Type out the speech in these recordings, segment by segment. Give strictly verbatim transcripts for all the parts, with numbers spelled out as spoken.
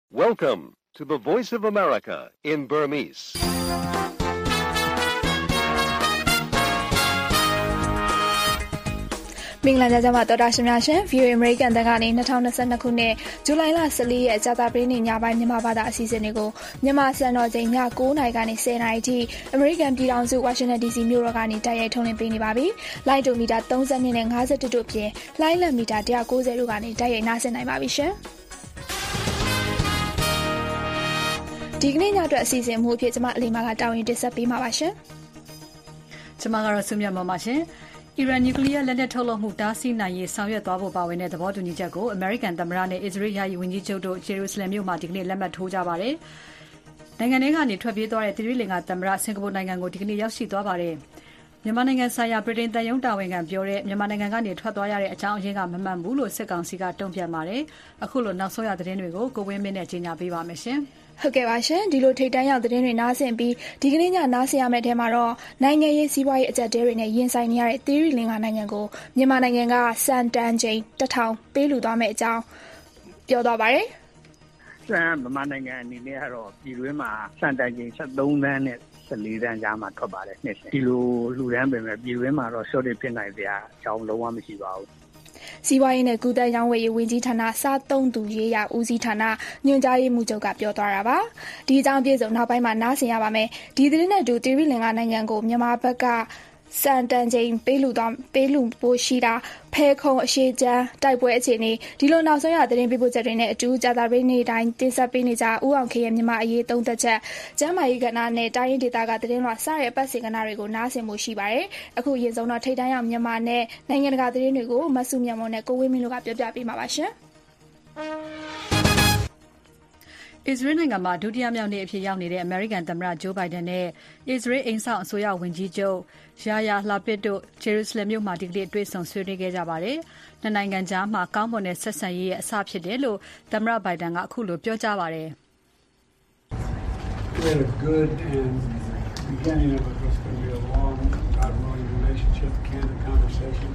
Welcome to the Voice of America in Burmese. ။မင်္ဂလာကြပါတော်တာရှင်များရှင် ဗီအိုအေ American တန်ကနေ၂၀၂၂ခုနှစ်ဇူလိုင်လ၁၄ရက်ကြာသပတေးနေ့ညပိုင်းမြန်မာဘာသာအစီအစဉ်တွေကိုမြန်မာစံတော်ချိန်ည၉နာရီကနေ၁၀နာရီထိ American ပြည်ထောင်စု Washington ဒီ စီ မြို့တော်ကနေတိုက်ရိုက်ထုတ်လွှင့်ပေးနေပါပြီ။လိုင်းဒိုမီတာ၃၂နဲ့၅၁တို့အပြင်လိုင်းလက်မီတာ၁၉၀တို့ကနေတိုက်ရိုက်နားဆင်နိုင်ပါပြီရှင်။ဒီကနေ့ညအတွက်အစီအစဉ်မှုအဖြစ်ကျွန်မအလီမာကတာဝန်တင်ဆက်ပေးမှာပါရှင်။ကျွန်မကတော့ဆုမြတ်မောင်ပါရှင်။အီရန်နျူကလ িয়ার လက်နက်ထုတ်လုပ်မှုတားဆီးနိုင်ရေးဆောင်ရွက်သွားဖို့ပါဝင်တဲ့သဘောတူညီချက်ကို American သမ္မတနဲ့ Israel ယာယီဝန်ကြီးချုပ်တို့ Jerusalem မြို့မှာဒီကနေ့လက်မှတ်ထိုးကြပါတယ်။နိုင်ငံထဲကနေထွက်ပြေးသွားတဲ့သီရိလင်္ကာသမ္မတစင်ကာပူနိုင်ငံကိုဒီကနေ့ရောက်ရှိသွားပါတယ်။မြန်မာနိုင်ငံဆိုင်ရာဗြိတိန်တန်ယုံတာဝန်ခံပြောတဲ့မြန်မာနိုင်ငံကနေထွက်သွားရတဲ့အကြောင်းအရင်းကမမှန်ဘူးလို့စစ်ကောင်စီကတုံ့ပြန်ပါတယ်။အခုလိုနောက်ဆုံးရသတင်းတွေကိုကိုဝင်းမင်းနဲ့ကြီးညာပေးပါမယ်ရှင်။ဟုတ်ကဲ့ပါရှင်ဒီလိုထိတ်တန်းရောက်သတင်းတွေနားဆင်ပြီးဒီကနေ့ညနားဆင်ရမယ့်အထဲမှာတော့နိုင်ငံရေးစီးပွားရေးအကျပ်တဲတွေနဲ့ရင်ဆိုင်နေရတဲ့သီရိလင်္ကာနိုင်ငံကိုမြန်မာနိုင်ငံကစံတန်ချိန်တစ်ထောင်ပေးလူသွားမယ့်အကြောင်းပြောသွားပါတယ်စံမြန်မာနိုင်ငံအနေနဲ့ကတော့ပြည်တွင်းမှာစံတန်ချိန်၁၃သန်းနဲ့၁၄သန်းကြားမှာထွက်ပါတယ်နှစ်စဉ်ဒီလိုလူရန်ပင်ပဲပြည်တွင်းမှာတော့ short ဖြစ်နိုင်တဲ့အကြောင်းလုံးဝမရှိပါဘူးစီးပွားရေးနဲ့ကုသရေးဝန်ကြီးဝန်ကြီးဌာနစားသုံးသူရေးရာဦးစီးဌာနညွှန်ကြားရေးမှူးချုပ်ကပြောသွားတာပါဒီအကြောင်းအပြည့်စုံနောက်ပိုင်းမှာနားဆင်ရပါမယ်ဒီသတင်းနဲ့အတူသီရိလင်္ကာနိုင်ငံကိုမြန်မာဘက်ကစံတန်ချိန်ပေးလူသွားပေးလူပို့ရှိတာဖဲခုံအရှိချမ်းတိုက်ပွဲအခြေအနေဒီလိုနောက်ဆုံးရသတင်းပေးပို့ချက်တွေနဲ့အတူကြာသပတေးနေ့တိုင်းတင်ဆက်ပေးနေကြဦးအောင်ခေရဲ့မြန်မာအရေးသုံးသက်ချက်ကျမ်းမာရေးကဏ္ဍနဲ့တိုင်းရင်းဒေသကသတင်းလွှာစတဲ့အပတ်စဉ်ကဏ္ဍတွေကိုနားဆင်မှုရှိပါတယ်အခုအရင်ဆုံးတော့ထိတ်တန်းရောက်မြန်မာနဲ့နိုင်ငံတကာသတင်းတွေကိုမဆုမြတ်မွန်နဲ့ကိုဝင်းမင်းတို့ကပြောပြပေးမှာပါရှင်အစ္စရေးနိုင်ငံမှာဒုတိယမြောက်နေ့အဖြစ်ရောက်နေတဲ့ American သမ္မတ Joe Biden နဲ့ Israel အိမ်စောင့်အစိုးရဝန်ကြီးချုပ် Yair Lapid တို့ Jerusalem မြို့မှာဒီကနေ့တွေ့ဆုံဆွေးနွေးခဲ့ကြပါတယ်။နှစ်နိုင်ငံကြားမှာကောင်းမွန်တဲ့ဆက်ဆံရေးရဲ့အစဖြစ်တယ်လို့သမ္မတ Biden ကအခုလိုပြောကြားပါတယ်။ We had a good and beginning of what's going to be a long, ongoing relationship, candid conversation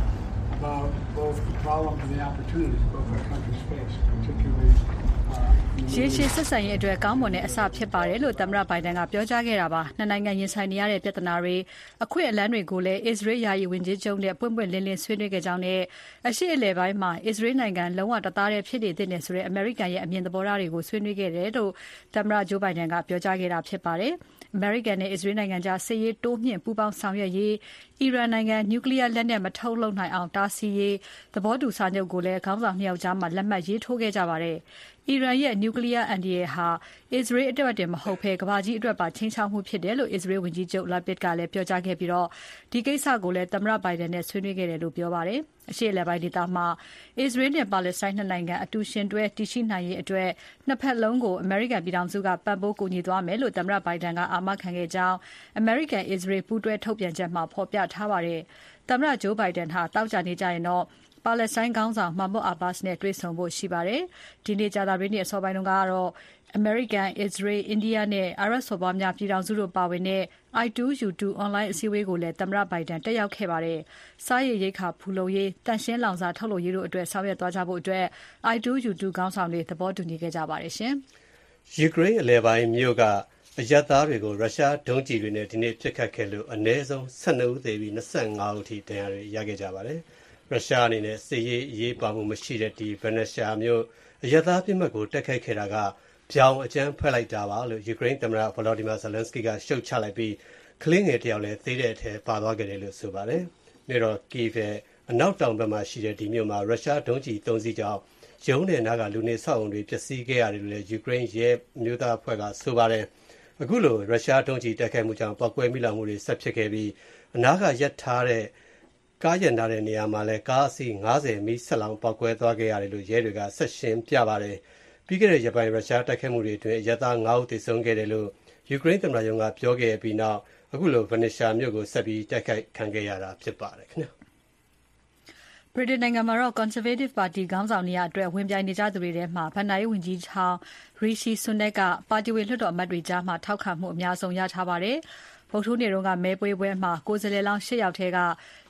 about both the problems and the opportunities both our countries face, particularly ရှေ့ရှေ့ဆက်ဆံရေးအတွက်ကောင်းမွန်တဲ့အစဖြစ်ပါတယ်လို့သမ္မတဘိုင်ဒန်ကပြောကြားခဲ့တာပါနှစ်နိုင်ငံရင်ဆိုင်နေရတဲ့ပြဿနာတွေအခွင့်အလမ်းတွေကိုလည်း Israel ယာယီဝန်ကြီးချုပ်နဲ့ပွင့်ပွင့်လင်းလင်းဆွေးနွေးခဲ့ကြောင်းနဲ့အရှေ့အလယ်ပိုင်းမှာ Israel နိုင်ငံလုံးဝတသားတည်းဖြစ်နေတဲ့နဲ့ဆိုတဲ့ American ရဲ့အမြင်သဘောထားတွေကိုဆွေးနွေးခဲ့တယ်လို့သမ္မတ Joe Biden ကပြောကြားခဲ့တာဖြစ်ပါတယ်American နဲ့ Israel နိုင်ငံကြားစစ်ရေးတိုးမြှင့်ပူးပေါင်းဆောင်ရွက်ရေးအီရန်နိုင်ငံနျူကလ িয়ার လက်နက်မထုတ်လုပ်နိုင်အောင်တားဆီးရေးသဘောတူစာချုပ်ကိုလည်းခေါင်းဆောင်နှစ်ယောက်ကြားမှာလက်မှတ်ရေးထိုးခဲ့ကြပါတယ်အီရန်ရဲ့နျူကလ িয়ার အန္တရာယ်ဟာ Israel အတွက်တင်မဟုတ်ဘဲကမ္ဘာကြီးအတွက်ပါချိန်ချောက်မှုဖြစ်တယ်လို့ Israel ဝန်ကြီးချုပ် Lapid ကလည်းပြောကြားခဲ့ပြီးတော့ဒီကိစ္စကိုလည်းသမ္မတ Biden နဲ့ဆွေးနွေးခဲ့တယ်လို့ပြောပါတယ်အရှေ့အလယ်ပိုင်းဒေသမှာ Israel နဲ့ Palestine နှစ်နိုင်ငံအတူရှင်တွဲတည်ရှိနိုင်ရေးအတွက်နှစ်ဖက်လုံးကို American ပြည်ထောင်စုကပံ့ပိုးကူညီသွားမယ်လို့သမ္မတ Biden ကအာမခံခဲ့ကြောင်း American Israel ပူးတွဲထုတ်ပြန်ချက်မှာဖော်ပြထားပါတယ်သမ္မတ Joe Biden ဟာတောက်ကြနေကြရင်တော့ပါလက်စတိုင်းခေါင်းဆောင် Mahmoud Abbas နဲ့တွေ့ဆုံဖို့ရှိပါတယ်။ဒီနေ့ကြာသပတေးနေ့အစောပိုင်းတုန်းကတော့ American, Israel, India နဲ့ အာရပ်စော်ဘွားများပြည်ထောင်စုတို့ပါဝင်တဲ့ I two U two အွန်လိုင်းအစည်းအဝေးကိုလည်းသမ္မတ Biden တက်ရောက်ခဲ့ပါတယ်။စားရေရိက္ခာဖူလုံရေး၊တန့်ရှင်းလောင်စာထုတ်လုပ်ရေးတို့အတွက်ဆောင်ရွက်သွားကြဖို့အတွက် I two U two ခေါင်းဆောင်တွေသဘောတူညီခဲ့ကြပါတယ်ရှင်။ယူကရိန်းအလယ်ပိုင်းမြို့ကအရပ်သားတွေကိုရုရှားဒုံးကျည်တွေနဲ့ဒီနေ့ပစ်ခတ်ခဲ့လို့အနည်းဆုံး၁၂ဦးသေပြီး၂၅ဦးထိဒဏ်ရာတွေရခဲ့ကြပါတယ်။ရုရှားအနေနဲ့စစ်ရေးအရေးပါမှုမရှိတဲ့ဒီဗနရှာမျိုးအရသာပြစ်မှတ်ကိုတက်ခိုက်ခဲ့တာကပြောင်းအကျန်းဖက်လိုက်တာပါလို့ယူကရိန်းသမ္မတ Volodymyr Zelensky ကရှုတ်ချလိုက်ပြီးကလေးငယ်တယောက်လည်းသေတဲ့အထဲပါသွားခဲ့တယ်လို့ဆိုပါတယ်။မြို့တော် Kyiv ရဲ့အနောက်တောင်ဘက်မှာရှိတဲ့ဒီမြို့မှာရုရှားဒုံးကျည်သုံးစီးကြောင့်ရုံးတဲ့နားကလူနေဆောက်အုံတွေပျက်စီးခဲ့ရတယ်လို့လည်းယူကရိန်းရဲမျိုးသားအဖွဲ့ကဆိုပါတယ်။အခုလိုရုရှားဒုံးကျည်တိုက်ခိုက်မှုကြောင့်ပောက်ကွဲမိလောင်မှုတွေဆက်ဖြစ်ခဲ့ပြီးအနားကရပ်ထားတဲ့ကားရန်ထားတဲ့နေရာမှာလည်းကားအစီး၅၀မီးဆက်လောင်ပောက်ကွဲသွားခဲ့ရတယ်လို့ရဲတွေကဆက်ရှင်းပြပါတယ်။ပြီးခဲ့တဲ့ရက်ပိုင်းရုရှားတိုက်ခိုက်မှုတွေအတွင်းအရပ်သား၅ဦးသေဆုံးခဲ့တယ်လို့ယူကရိန်းသမ္မတရုံးကပြောခဲ့ပြီးနောက်အခုလိုဗနရှာမြို့ကိုဆက်ပြီးတိုက်ခိုက်ခံခဲ့ရတာဖြစ်ပါတယ်ခင်ဗျာဗြိတိန်နိုင်ငံမှာတော့ Conservative ပါတီခေါင်းဆောင်နေရာအတွက်ဝင်ပြိုင်နေကြသူတွေထဲမှာဘဏ္ဍာရေးဝန်ကြီးဟောင်း Rishi Sunak ကပါတီဝင်လွှတ်တော်အမတ်တွေကြားမှာထောက်ခံမှုအများဆုံးရထားပါတယ်။ဗုဒ္ဓဟူးနေ့တုန်းကမဲပွဲပွဲမှာကိုယ်စားလှယ်လောင်း၈ယောက်ထဲက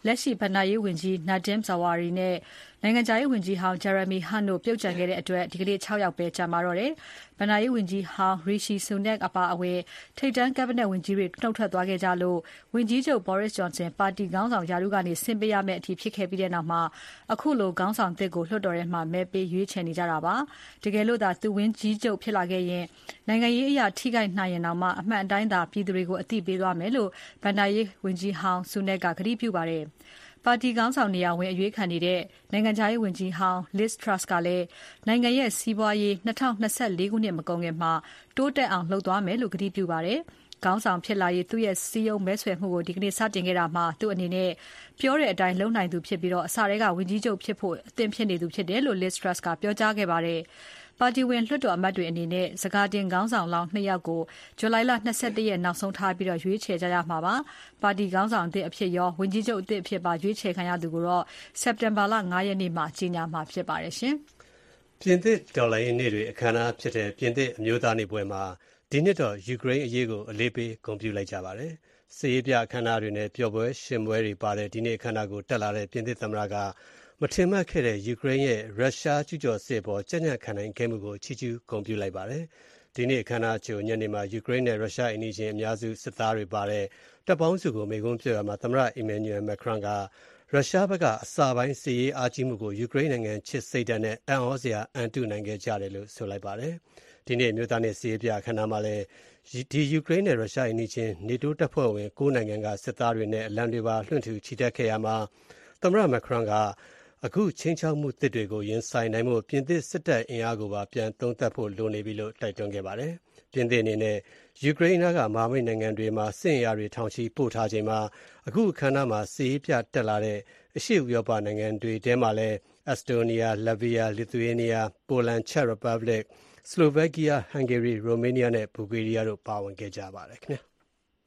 လက်ရှိဘဏ္ဍာရေးဝန်ကြီး Nadine Zawari နဲ့နိုင်ငံခြားရေးဝန်ကြီးဟောင်း Jeremy Hunt တို့ပြုတ်ကျန်ခဲ့တဲ့အတွက်ဒီကနေ့၆ယောက်ပဲကျန်ပါတော့တယ်။ဘဏ္ဍာရေးဝန်ကြီးဟောင်း Rishi Sunak အပါအဝင်ထိပ်တန်း cabinet ဝန်ကြီးတွေနှုတ်ထွက်သွားခဲ့ကြလို့ဝန်ကြီးချုပ် Boris Johnson ပါတီခေါင်းဆောင်ရာထူးကနေဆင်းပေးရမယ့်အထိဖြစ်ခဲ့ပြီးတဲ့နောက်မှာအခုလိုခေါင်းဆောင်သစ်ကိုလွှတ်တော်ထဲမှာမဲပေးရွေးချယ်နေကြတာပါ။တကယ်လို့သာသူဝန်ကြီးချုပ်ဖြစ်လာခဲ့ရင်နိုင်ငံရေးအရာထိခိုက်နိုင်ရင်တောင်မှအမှန်အတိုင်းသာပြည်သူတွေကိုအသိပေးသွားမယ်လို့ဘဏ္ဍာရေးဝန်ကြီးဟောင်း Sunak ကကတိပြုပါတယ်။ပါတီခေါင်းဆောင်နေရာဝင်အရွေးခံနေတဲ့နိုင်ငံခြားရေးဝန်ကြီးဟောင်း Liz Truss ကလည်းနိုင်ငံရဲ့စီးပွားရေး၂၀၂၄ခုနှစ်မကုန်ခင်မှာတိုးတက်အောင်လုပ်သွားမယ်လို့ကတိပြုပါတယ်။ခေါင်းဆောင်ဖြစ်လာရေးသူ့ရဲ့စည်းရုံးမဲဆွယ်မှုကိုဒီကနေ့စတင်ခဲ့တာမှာသူ့အနေနဲ့ပြောတဲ့အတိုင်းလုပ်နိုင်သူဖြစ်ပြီးတော့အစတည်းကဝန်ကြီးချုပ်ဖြစ်ဖို့အသင့်ဖြစ်နေသူဖြစ်တယ်လို့ Liz Truss ကပြောကြားခဲ့ပါတယ်။ပါတီဝင်လွှတ်တော်အမတ်တွေအနေနဲ့စကားတင်ခေါင်းဆောင်လောင်းနှစ်ယောက်ကိုဇူလိုင်လ၂၁ရက်နောက်ဆုံးထားပြီးတော့ရွေးချယ်ကြရမှာပါ။ပါတီခေါင်းဆောင်အသစ်အဖြစ်ရောဝန်ကြီးချုပ်အသစ်အဖြစ်ပါရွေးချယ်ခံရသူကိုတော့စက်တင်ဘာလ၅ရက်နေ့မှာကြေညာမှာဖြစ်ပါတယ်ရှင်။ပြင်သစ်ဒေါ်လာရင်းနေ့တွေအခမ်းအနားဖြစ်တဲ့ပြင်သစ်အမျိုးသားနေ့ပွဲမှာဒီနှစ်တော့ယူကရိန်းအရေးကိုအလေးပေးဂုဏ်ပြုလိုက်ကြပါတယ်။စစ်ရေးပြအခမ်းအနားတွေနဲ့ပျော်ပွဲရှင်ပွဲတွေပါတဲ့ဒီနေ့အခမ်းအနားကိုတက်လာတဲ့ပြင်သစ်သမ္မတကမထင်မှတ်ခဲ့တဲ့ယူကရိန်းရဲ့ရုရှားကျူးကျော်စစ်ပေါ်ကြံ့ကြံ့ခံနိုင်ခဲ့မှုကိုချီးကျူးဂုဏ်ပြုလိုက်ပါတယ်။ဒီနေ့အခမ်းအနားချိုညနေမှာယူကရိန်းနဲ့ရုရှားအင်ဒီချင်းအများစုစစ်သားတွေပါတဲ့တပ်ပေါင်းစုကိုမိန့်ခွန်းပြောရမှာသမ္မတ Emmanuel Macron ကရုရှားဘက်ကအစပိုင်းစစ်ရေးအားကြီးမှုကိုယူကရိန်းနိုင်ငံချစ်စိတ်ဓာတ်နဲ့အံ့ဩစရာအန်တုနိုင်ခဲ့ကြတယ်လို့ဆိုလိုက်ပါတယ်။ဒီနေ့မြို့သားနဲ့စစ်ရေးပြအခမ်းအနားမှာလည်းဒီယူကရိန်းနဲ့ရုရှားအင်ဒီချင်း NATO တပ်ဖွဲ့ဝင်၉နိုင်ငံကစစ်သားတွေနဲ့အလံတွေပါလွှင့်ထူချီတက်ခဲ့ရမှာသမ္မတ Macron ကအခုချင်းချောက်မှုတစ်တွေကိုရင်ဆိုင်နိုင်မှုပြင်သစ်စစ်တပ်အင်အားကိုပါပြန်သုံးသပ်ဖို့လိုနေပြီလို့တိုက်တွန်းခဲ့ပါတယ်။ပြင်သစ်အနေနဲ့ယူကရိန်းကမဟာမိတ်နိုင်ငံတွေမှာစစ်အင်အားတွေထောင်ချီပို့ထားချိန်မှာအခုအခမ်းအနားမှာစစ်ရေးပြတက်လာတဲ့အရှေ့ဥရောပနိုင်ငံတွေထဲမှာလည်း Estonia, Latvia, Lithuania, Poland, Czech Republic, Slovakia, Hungary, Romania နဲ့ Bulgaria တို့ပါဝင်ခဲ့ကြပါတယ်ခင်ဗျာ။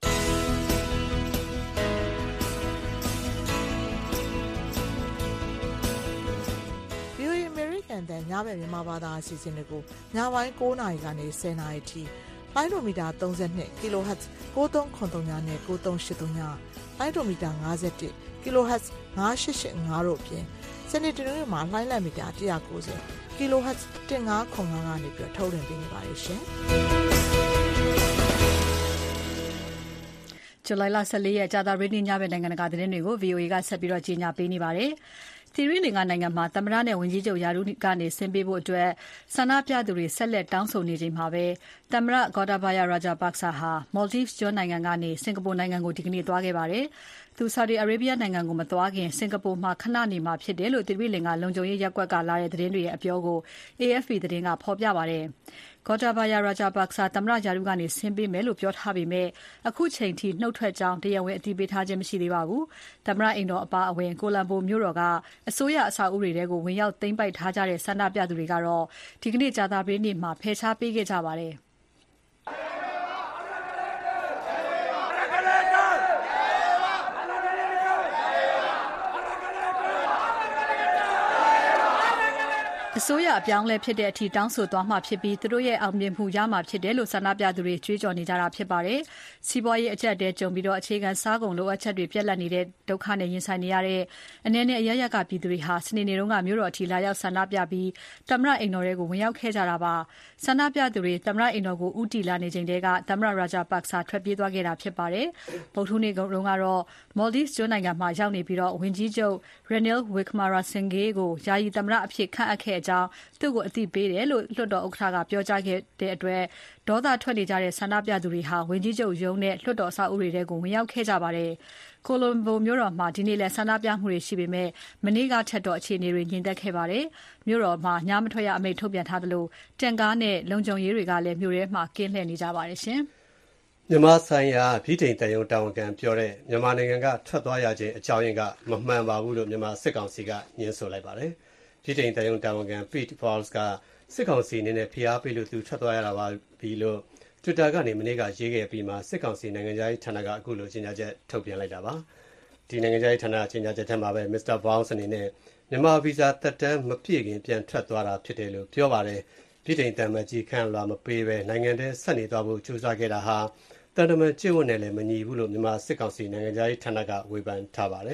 တန်ညဘက်မြန်မာဘာသာအစီအစဉ်တွေကိုညပိုင်း၉နာရီကနေ၁၀နာရီထိလိုင်းဒိုမီတာ၃၂ kHz ၉၃၇၃နဲ့၉၃၈၃ညလိုင်းဒိုမီတာ၅၁ kHz ၅၈၈၅တို့အပြင်စနေတနင်္ဂနွေမှာလိုင်းလံမီတာ၁၉၀ kHz ၁၅၇၅ကနေပြီးထုတ်လွှင့်ပေးနေပါတယ်ရှင်။ဇူလိုင်လ၁၄ရက်ကြာသပတေးနေ့ညဘက်နိုင်ငံတကာသတင်းတွေကို ဗီအိုအေ ကဆက်ပြီးတော့ကြီးညာပေးနေပါတယ်။သီရိလင်္ကာနိုင်ငံမှာသမ္မတနဲ့ဝန်ကြီးချုပ်ရာထူးကနေဆင်းပေးဖို့အတွက်ဆန္ဒပြသူတွေဆက်လက်တောင်းဆိုနေချိန်မှာပဲသမ္မတ Gotabaya Rajapaksa ဟာ Maldives ကျွန်းနိုင်ငံကနေစင်ကာပူနိုင်ငံကိုဒီကနေ့သွားခဲ့ပါတယ်။သူ Saudi Arabia နိုင်ငံကိုမသွားခင်စင်ကာပူမှာခဏနေမှာဖြစ်တယ်လို့သီရိလင်္ကာလုံခြုံရေးရပ်ကွက်ကလာတဲ့သတင်းတွေရဲ့အပြောကို A F P သတင်းကဖော်ပြပါတယ်။ Gotabaya Rajapaksa သမ္မတရာထူးကနေဆင်းပေးမယ်လို့ပြောထားပေမဲ့အခုချိန်ထိနှုတ်ထွက်ကြောင်းတရားဝင်အတည်ပြုထားခြင်းမရှိသေးပါဘူး။သမ္မတအိမ်တော်အပါအဝင်ကိုလံဘိုမြို့တော်ကအစိုးရအဆောက်အဦတွေကိုဝင်ရောက်သိမ်းပိုက်ထားကြတဲ့ဆန္ဒပြသူတွေကတော့ဒီကနေ့ကြာသပတေးနေ့မှာဖယ်ရှားပေးခဲ့ကြပါတယ်။အစိုးရအပြောင်းလဲဖြစ်တဲ့အထိတောင်းဆိုသွားမှဖြစ်ပြီးသူတို့ရဲ့အောင်မြင်မှုရမှာဖြစ်တယ်လို့ဆန္ဒပြသူတွေကြွေးကြော်နေကြတာဖြစ်ပါတယ်။စီးပွားရေးအကျပ်အတည်းကြုံပြီးတော့အခြေခံစားကုန်လိုအပ်ချက်တွေပြတ်လတ်နေတဲ့ဒုက္ခနဲ့ရင်ဆိုင်နေရတဲ့အနေနဲ့အရရကပြည်သူတွေဟာစနေနေ့တုန်းကမြို့တော်အထိလာရောက်ဆန္ဒပြပြီးသမ္မတအိမ်တော်တွေကိုဝင်ရောက်ခဲ့ကြတာပါ။ဆန္ဒပြသူတွေသမ္မတအိမ်တော်ကိုဥတီလာနေချိန်တည်းကသမ္မတ Rajapaksa ထွက်ပြေးသွားခဲ့တာဖြစ်ပါတယ်။ဗုဒ္ဓဟူးနေ့တုန်းကတော့ Maldives ကျွန်းနိုင်ငံမှာရောက်နေပြီးတော့ဝန်ကြီးချုပ် Ranil Wickremesinghe ကိုယာယီသမ္မတအဖြစ်ခန့်အပ်ခဲ့ကြောင်းသူ့ကိုအသိပေးတယ်လို့လွှတ်တော်ဥက္ကဋ္ဌကပြောကြားခဲ့တဲ့အတွက်ဒေါသထွက်နေကြတဲ့ဆန္ဒပြသူတွေဟာဝန်ကြီးချုပ်ရုံးနဲ့လွှတ်တော်အဆောက်အဦတွေကိုဝင်ရောက်ခဲ့ကြပါတယ်။ကိုလံဘိုမြို့တော်မှာဒီနေ့လည်းဆန္ဒပြမှုတွေရှိပေမဲ့မနေ့ကထက်တော့အခြေအနေတွေငြိမ်သက်ခဲ့ပါတယ်။မြို့တော်မှာညမထွက်ရအမိန့်ထုတ်ပြန်ထားသလိုတန်ကားနဲ့လုံခြုံရေးတွေကလည်းမြို့ထဲမှာကင်းလှည့်နေကြပါတယ်ရှင်။မြန်မာဆိုင်ရာပြည်ထိုင်တန်ယုံတာဝန်ခံပြောတဲ့မြန်မာနိုင်ငံကထွက်သွားရခြင်းအကြောင်းရင်းကမမှန်ပါဘူးလို့မြန်မာစစ်ကောင်စီကညှင်းဆိုလိုက်ပါတယ်။ပြည်ထိုင်တန်ယုံတာဝန်ခံ Pete Falls ကစစ်ကောင်စီအနေနဲ့ဖိအားပေးလို့သူထွက်သွားရတာပါပြီလို့ Twitter ကနေမနေ့ကရေးခဲ့ပြီးမှစစ်ကောင်စီနိုင်ငံခြားရေးဌာနကအခုလိုကြေညာချက်ထုတ်ပြန်လိုက်တာပါ။ဒီနိုင်ငံခြားရေးဌာနကြေညာချက်ထဲမှာပဲ မစ္စတာ Falls အနေနဲ့မြန်မာဗီဇာသက်တမ်းမပြည့်ခင်ပြန်ထွက်သွားတာဖြစ်တယ်လို့ပြောပါတယ်။ပြည်ထိုင်တန်မကြီးခန့်လာမပေးပဲနိုင်ငံထဲဆက်နေသွားဖို့ကြိုးစားခဲ့တာဟာတန်တမန်ကျင့်ဝတ်နဲ့လည်းမညီဘူးလို့မြန်မာစစ်ကောင်စီနိုင်ငံခြားရေးဌာနကဝေဖန်ထားပါတယ်။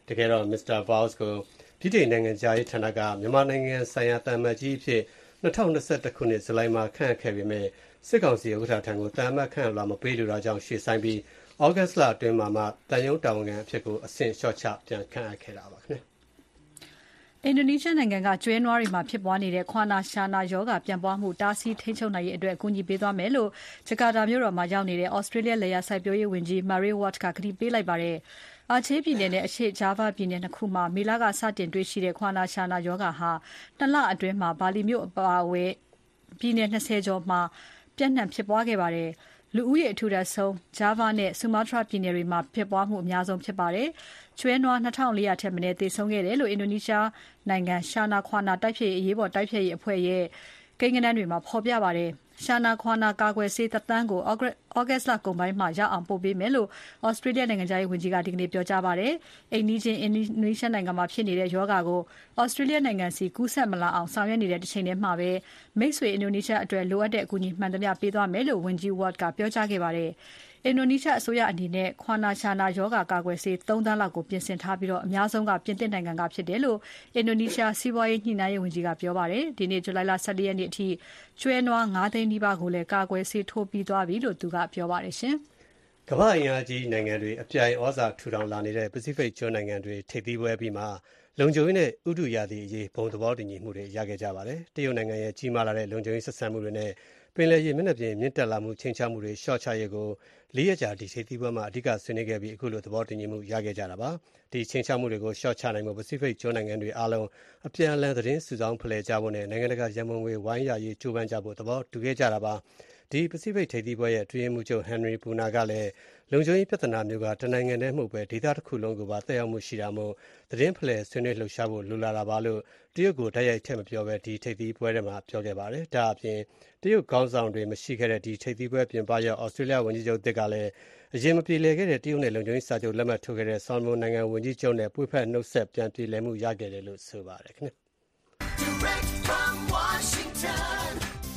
တကယ်တော့ မစ္စတာ Vowles ကိုဗြိတိန်နိုင်ငံခြားရေးဌာနကမြန်မာနိုင်ငံဆိုင်ရာသံအမတ်ကြီးအဖြစ်၂၀၂၁ ခုနှစ်ဇူလိုင်မှာခန့်အပ်ခဲ့ပေမဲ့စစ်ကောင်စီဥက္ကဋ္ဌထံကိုသံအမတ်ခန့်အပ်လာမပေးလိုတာကြောင့်ရွှေ့ဆိုင်းပြီးဩဂတ်စ်လအတွင်းမှာမှတန်ယုံတာဝန်ခံအဖြစ်ကိုအဆင့်လျှော့ချပြန်ခန့်အပ်ခဲ့တာပါခင်ဗျာအင်ဒိုနီးရှားနိုင်ငံကကျွဲနွားတွေမှာဖြစ်ပွားနေတဲ့ခွာနာရှာနာရောဂါပြန့်ပွားမှုတားဆီးထိန်းချုပ်နိုင်ရေးအတွက်အကူအညီပေးသွားမယ်လို့ဂျကာတာမြို့တော်မှာရောက်နေတဲ့ Australia လယ်ယာစိုက်ပျိုးရေးဝန်ကြီး Murray Watt ကကတိပေးလိုက်ပါတယ်။အာချေးပြည်နယ်နဲ့အရှေ့ဂျာဗာပြည်နယ်နှစ်ခုမှာမေလကစတင်တွေ့ရှိတဲ့ခွာနာရှာနာရောဂါဟာနှစ်လအတွင်းမှာဘာလီမြို့အပါအဝင်ပြည်နယ်၂၀ကျော်မှာပြန့်နှံ့ဖြစ်ပွားခဲ့ပါတယ်။လူဦးရေအထူထပ်ဆုံးဂျာဗာနဲ့ဆူမားတြားပြည်နယ်တွေမှာဖြစ်ပွားမှုအများဆုံးဖြစ်ပါတယ်။ကျွဲနွား၂၄၀၀ထက်မနည်းသေဆုံးခဲ့တယ်လို့အင်ဒိုနီးရှားနိုင်ငံရှာနာခွာနာတိုက်ဖျက်ရေးအရေးပေါ်တိုက်ဖျက်ရေးအဖွဲ့ရဲ့ကိန်းဂဏန်းတွေမှာဖော်ပြပါတယ်။ရှာနာခွာနာကာကွယ်ဆေးတသန်းကိုဩဂတ်စ်လကုန်ပိုင်းမှာရအောင်ပို့ပေးမယ်လို့ Australia နိုင်ငံခြားရေးဝန်ကြီးကဒီကနေ့ပြောကြားပါတယ်။အိမ်နီးချင်းအင်ဒိုနီးရှားနိုင်ငံမှာဖြစ်နေတဲ့ရောဂါကို Australia နိုင်ငံစီကူးစက်မလာအောင်ဆောင်ရွက်နေတဲ့တစ်ချိန်တည်းမှာပဲမိတ်ဆွေအင်ဒိုနီးရှားအတွက်လိုအပ်တဲ့အကူအညီမှန်သမျှပေးသွားမယ်လို့ဝန်ကြီး Watt ကပြောကြားခဲ့ပါတယ်။အင်ဒိုနီးရှားအစိုးရအနေနဲ့ခွာနာရှာနာရောဂါကာကွယ်ဆေး၃သန်းလောက်ကိုပြင်ဆင်ထားပြီးအများဆုံးကပြင်သစ်နိုင်ငံကဖြစ်တယ်လို့အင်ဒိုနီးရှားစီးပွားရေးညှိနှိုင်းရေးဝန်ကြီးကပြောပါတယ်။ဒီနေ့ဇူလိုင်လ၁၄ရက်နေ့အထိကျွဲနွား၅သိန်းနီးပါးကိုလည်းကာကွယ်ဆေးထိုးပြီးသွားပြီလို့သူကပြောပါတယ်ရှင်။ကမ္ဘာ့အင်အားကြီးနိုင်ငံတွေအပြိုင်ဩဇာထူထောင်လာနေတဲ့ပစိဖိတ်ကျွန်းနိုင်ငံတွေထိပ်သီးပွဲပြီးမှလုံခြုံရေးနဲ့ဥတုရာသီအရေးဘုံသဘောတူညီမှုတွေရခဲ့ကြပါတယ်။တရုတ်နိုင်ငံရဲ့ကြီးမားလာတဲ့လုံခြုံရေးဆက်ဆံမှုတွေနဲ့ပင်လယ်ရေမျက်နှာပြင်မြင့်တက်လာမှုချိန်ချမှုတွေရှော့ချရေးကိုလေးရက်ကြာဒီထိပ်သီးပွဲမှာအဓိကဆွေးနွေးခဲ့ပြီးအခုလိုသဘောတူညီမှုရခဲ့ကြတာပါ။ဒီချိန်ချမှုတွေကိုရှော့ချနိုင်မှုပစိဖိတ်ကျွန်းနိုင်ငံတွေအားလုံးအပြန်အလှန်သတင်းစုဆောင်းဖလှယ်ကြဖို့နဲ့နိုင်ငံတကာရန်ပုံငွေဝိုင်းရရေးကြိုးပမ်းကြဖို့သဘောတူခဲ့ကြတာပါ။ဒီပစိဖိတ်ထိပ်သီးပွဲရဲ့အတွင်းမှုချုပ် Henry Puna ကလည်းလုံခြုံရေးပြဿနာမျိုးကတနိုင်ငံတည်းမဟုတ်ပဲဒေသတစ်ခုလုံးကိုပါတက်ရောက်မှုရှိတာမို့သတင်းဖလှယ်ဆွေးနွေးလှုပ်ရှားဖို့လိုလာတာပါလို့တရုတ်ကိုတိုက်ရိုက်ထည့်မပြောပဲဒီထိပ်သီးပွဲထဲမှာပြောခဲ့ပါတယ်။ဒါအပြင်တရုတ်ခေါင်းဆောင်တွေမရှိခဲ့တဲ့ဒီထိပ်သီးပွဲပြင်ပရောက်ဩစတြေးလျဝန်ကြီးချုပ်သစ်ကလည်းအရင်မပြေလည်ခဲ့တဲ့တရုတ်နဲ့လုံခြုံရေးစာချုပ်လက်မှတ်ထိုးခဲ့တဲ့ဆော်လမွန်နိုင်ငံဝန်ကြီးချုပ်နဲ့ပွေ့ဖက်နှုတ်ဆက်ပြန်ပြေလည်မှုရခဲ့တယ်လို့ဆိုပါတယ်ခင်ဗျ။ Direct from Washington,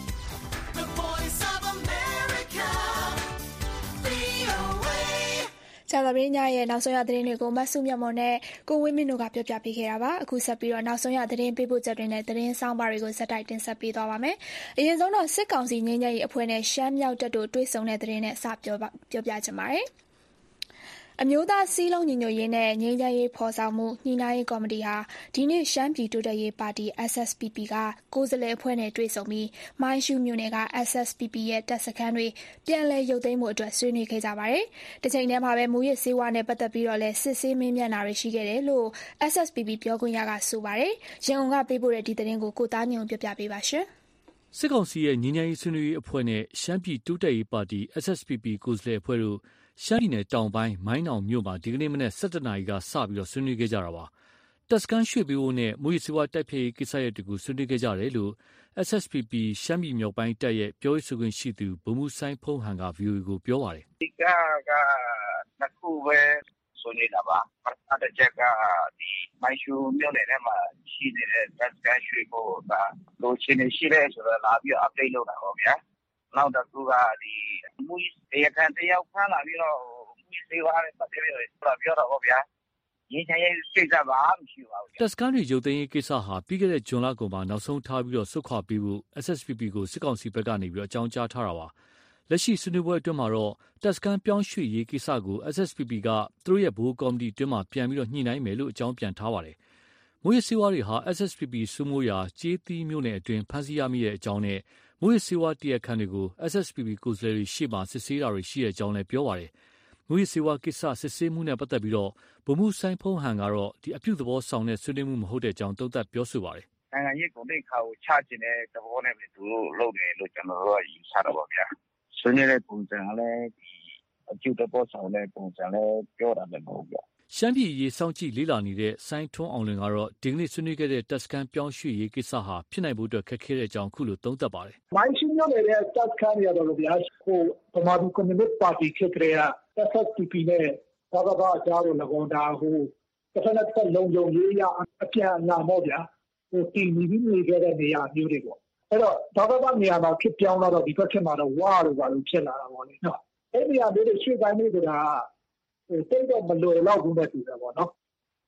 the voice of America, ကြာသပတေးညရဲ့နောက်ဆုံးရသတင်းတွေကိုမဆုမြတ်မွန်နဲ့ကိုဝင်းမင်းတို့ကပြောပြပေးခဲ့တာပါအခုဆက်ပြီးတော့နောက်ဆုံးရသတင်းပေးပို့ချက်တွေနဲ့သတင်းဆောင်ပါတွေကိုစက်တိုက်တင်ဆက်ပေးသွားပါမယ်အရင်ဆုံးတော့စစ်ကောင်စီငြိမ်းချမ်းရေးအဖွဲ့နဲ့ရှမ်းမြောက်တပ်တို့တွေ့ဆုံတဲ့သတင်းနဲ့စပြောပြောပြချင်ပါတယ်အမျိုးသားစည်းလုံးညီညွတ်ရေးနဲ့ငြိမ်းချမ်းရေးဖော်ဆောင်မှုညှိနှိုင်းရေးကော်မတီဟာဒီနေ့ရှမ်းပြည်တိုးတက်ရေးပါတီ S S P P ကကိုယ်စားလှယ်အဖွဲ့နဲ့တွေ့ဆုံပြီးမိုင်းရှူးမြို့နယ်က S S P P ရဲ့တပ်စခန်းတွေပြန်လည်ရုပ်သိမ်းမှုအတွက်ဆွေးနွေးခဲ့ကြပါတယ်။တစ်ချိန်တည်းမှာပဲမူရစ်စေဝါနဲ့ပတ်သက်ပြီးတော့လည်းစစ်ဆေးမင်းမြန်းတာတွေရှိခဲ့တယ်လို့ S S P P ပြောခွင့်ရကဆိုပါတယ်။ရန်ကုန်ကပေးပို့တဲ့ဒီသတင်းကိုကိုသားညုံပြပြပေးပါရှင်။စစ်ကောင်စီရဲ့ငြိမ်းချမ်းရေးဆွေးနွေးရေးအဖွဲ့နဲ့ရှမ်းပြည်တိုးတက်ရေးပါတီ S S P P ကိုယ်စားလှယ်အဖွဲ့တို့ရှမ်းပြည်နယ်တောင်ပိုင်းမိုင်းနောင်မြို့မှာဒီကနေ့မနက်၁၁နာရီကစပြီးဆွေးနွေးခဲ့ကြတာပါ။တပ်စခန်းရွှေ့ပေးဖို့နဲ့မူရစ်စေဝါတိုက်ဖျက်ရေးကိစ္စရပ်တွေကိုဆွေးနွေးခဲ့ကြတယ်လို့ S S P P ရှမ်းပြည်မြောက်ပိုင်းတပ်ရဲ့ပြောရေးဆိုခွင့်ရှိသူဗိုလ်မှူးစိုင်းဖုံးဟန်က ဗွီအိုအေကိုပြောပါတယ်။ဒီကကနှစ်ခုပဲဆွေးနွေးတာပါ။အဲ့တစ်ချက်ကဒီမိုင်းရှူမြို့နယ်ထဲမှာရှိနေတဲ့တပ်စခန်းရွှေ့ဖို့ကလိုချင်နေရှိတဲ့ဆိုတော့လာပြီး update လုပ်တာပေါ့ဗျာ။နောက်တစ်ခုကဒီမူရစ်တရားခံတယောက်ဖမ်းလာပြီးတော့စေဝါနဲ့ပတ်သက်ပြီးတော့ပြောတော့ဗျာရင်းချင်ရေးစိတ်ဓာတ်ပါမရှိပါဘူးတက်စကန်တွေရုပ်သိမ်းရေးကိစ္စဟာပြီးခဲ့တဲ့ဂျွန်လကုန်မှာနောက်ဆုံးထားပြီးတော့ဆွတ်ခွာပေးဖို့ S S P P ကိုစစ်ကောင်စီဘက်ကနေပြီးတော့အကြောင်းကြားထားတာပါလက်ရှိဆွေးနွေးပွဲအတွင်းမှာတော့တက်စကန်ပြောင်းရွှေ့ရေးကိစ္စကို S S P P ကသူတို့ရဲ့ဘိုးကော်မတီအတွင်းမှာပြန်ပြီးတော့ညှိနှိုင်းမယ်လို့အကြောင်းပြန်ထားပါတယ်မူရစ်စေဝါတွေဟာ S S P P စုမိုးရာကြေးသီးမျိုးနယ်အတွင်းဖမ်းဆီးရမိတဲ့အကြောင်းနဲ့မူရစ်စေဝါတရားခံတွေကို S S P P ကိုယ်စားလှယ်တွေရှေ့မှာစစ်ဆေးတာတွေရှိတဲ့အကြောင်းလည်းပြောပါတယ်မူရစ်စေဝါကိစ္စစစ်ဆေးမှုနဲ့ပတ်သက်ပြီးတော့ဗိုလ်မှူးစိုင်းဖုံးဟန်ကတော့ဒီအပြုသဘောဆောင်တဲ့ဆွေးနွေးမှုမဟုတ်တဲ့အကြောင်းသုံးသပ်ပြောဆိုပါတယ်။နိုင်ငံရေးကိုတိတ်ခါကိုချကျင်တဲ့သဘောနဲ့ပဲသူတို့လုပ်တယ်လို့ကျွန်တော်တို့ကယူဆတော့ပါဗျာ။ဆွေးနွေးတဲ့ပုံစံကလည်းဒီအပြုသဘောဆောင်တဲ့ပုံစံလည်းပြောတာလည်းမဟုတ်ဘူး။ရှမ်းပြည်ရေးစောင့်ကြည့်လေ့လာနေတဲ့စိုင်းထွန်းအောင်လွင်ကတော့ဒီကနေ့ဆွေးနွေးခဲ့တဲ့တပ်စခန်းပြောင်းရွှေ့ရေးကိစ္စဟာဖြစ်နိုင်ဖို့အတွက်ခက်ခဲတဲ့အကြောင်းအခုလိုသုံးသပ်ပါတယ်။မိုင်းရှင်းမြို့နယ်ရဲ့တပ်စခန်းတွေကတော့ဗျာဟိုဗမာပြည်ကွန်မြူနစ်ပါတီဖြစ်တဲ့ S S P P နဲ့ဘာသာအကြားတို့၎င်းဒါဟိုတစ်ဖက်နဲ့တစ်ဖက်လုံခြုံရေးရအပြန်အလှန်ပေါ့ဗျာဟိုတီနီပြီးနေခဲ့တဲ့နေရာမျိုးတွေပေါ့အဲ့တော့ဘာသာနေရာမှာဖြစ်ပြောင်းတော့ဒီဘက်ဖြစ်မှာတော့ဝါလို့ပါလို့ဖြစ်လာတာပေါ့လေနော်အဲ့ဒီနေရာမျိုးတွေရှေ့ပိုင်းလေးတွေကဟိုတိတ်တော့မလွယ်တော့ဘူးနဲ့တူတယ်ပေါ့နော်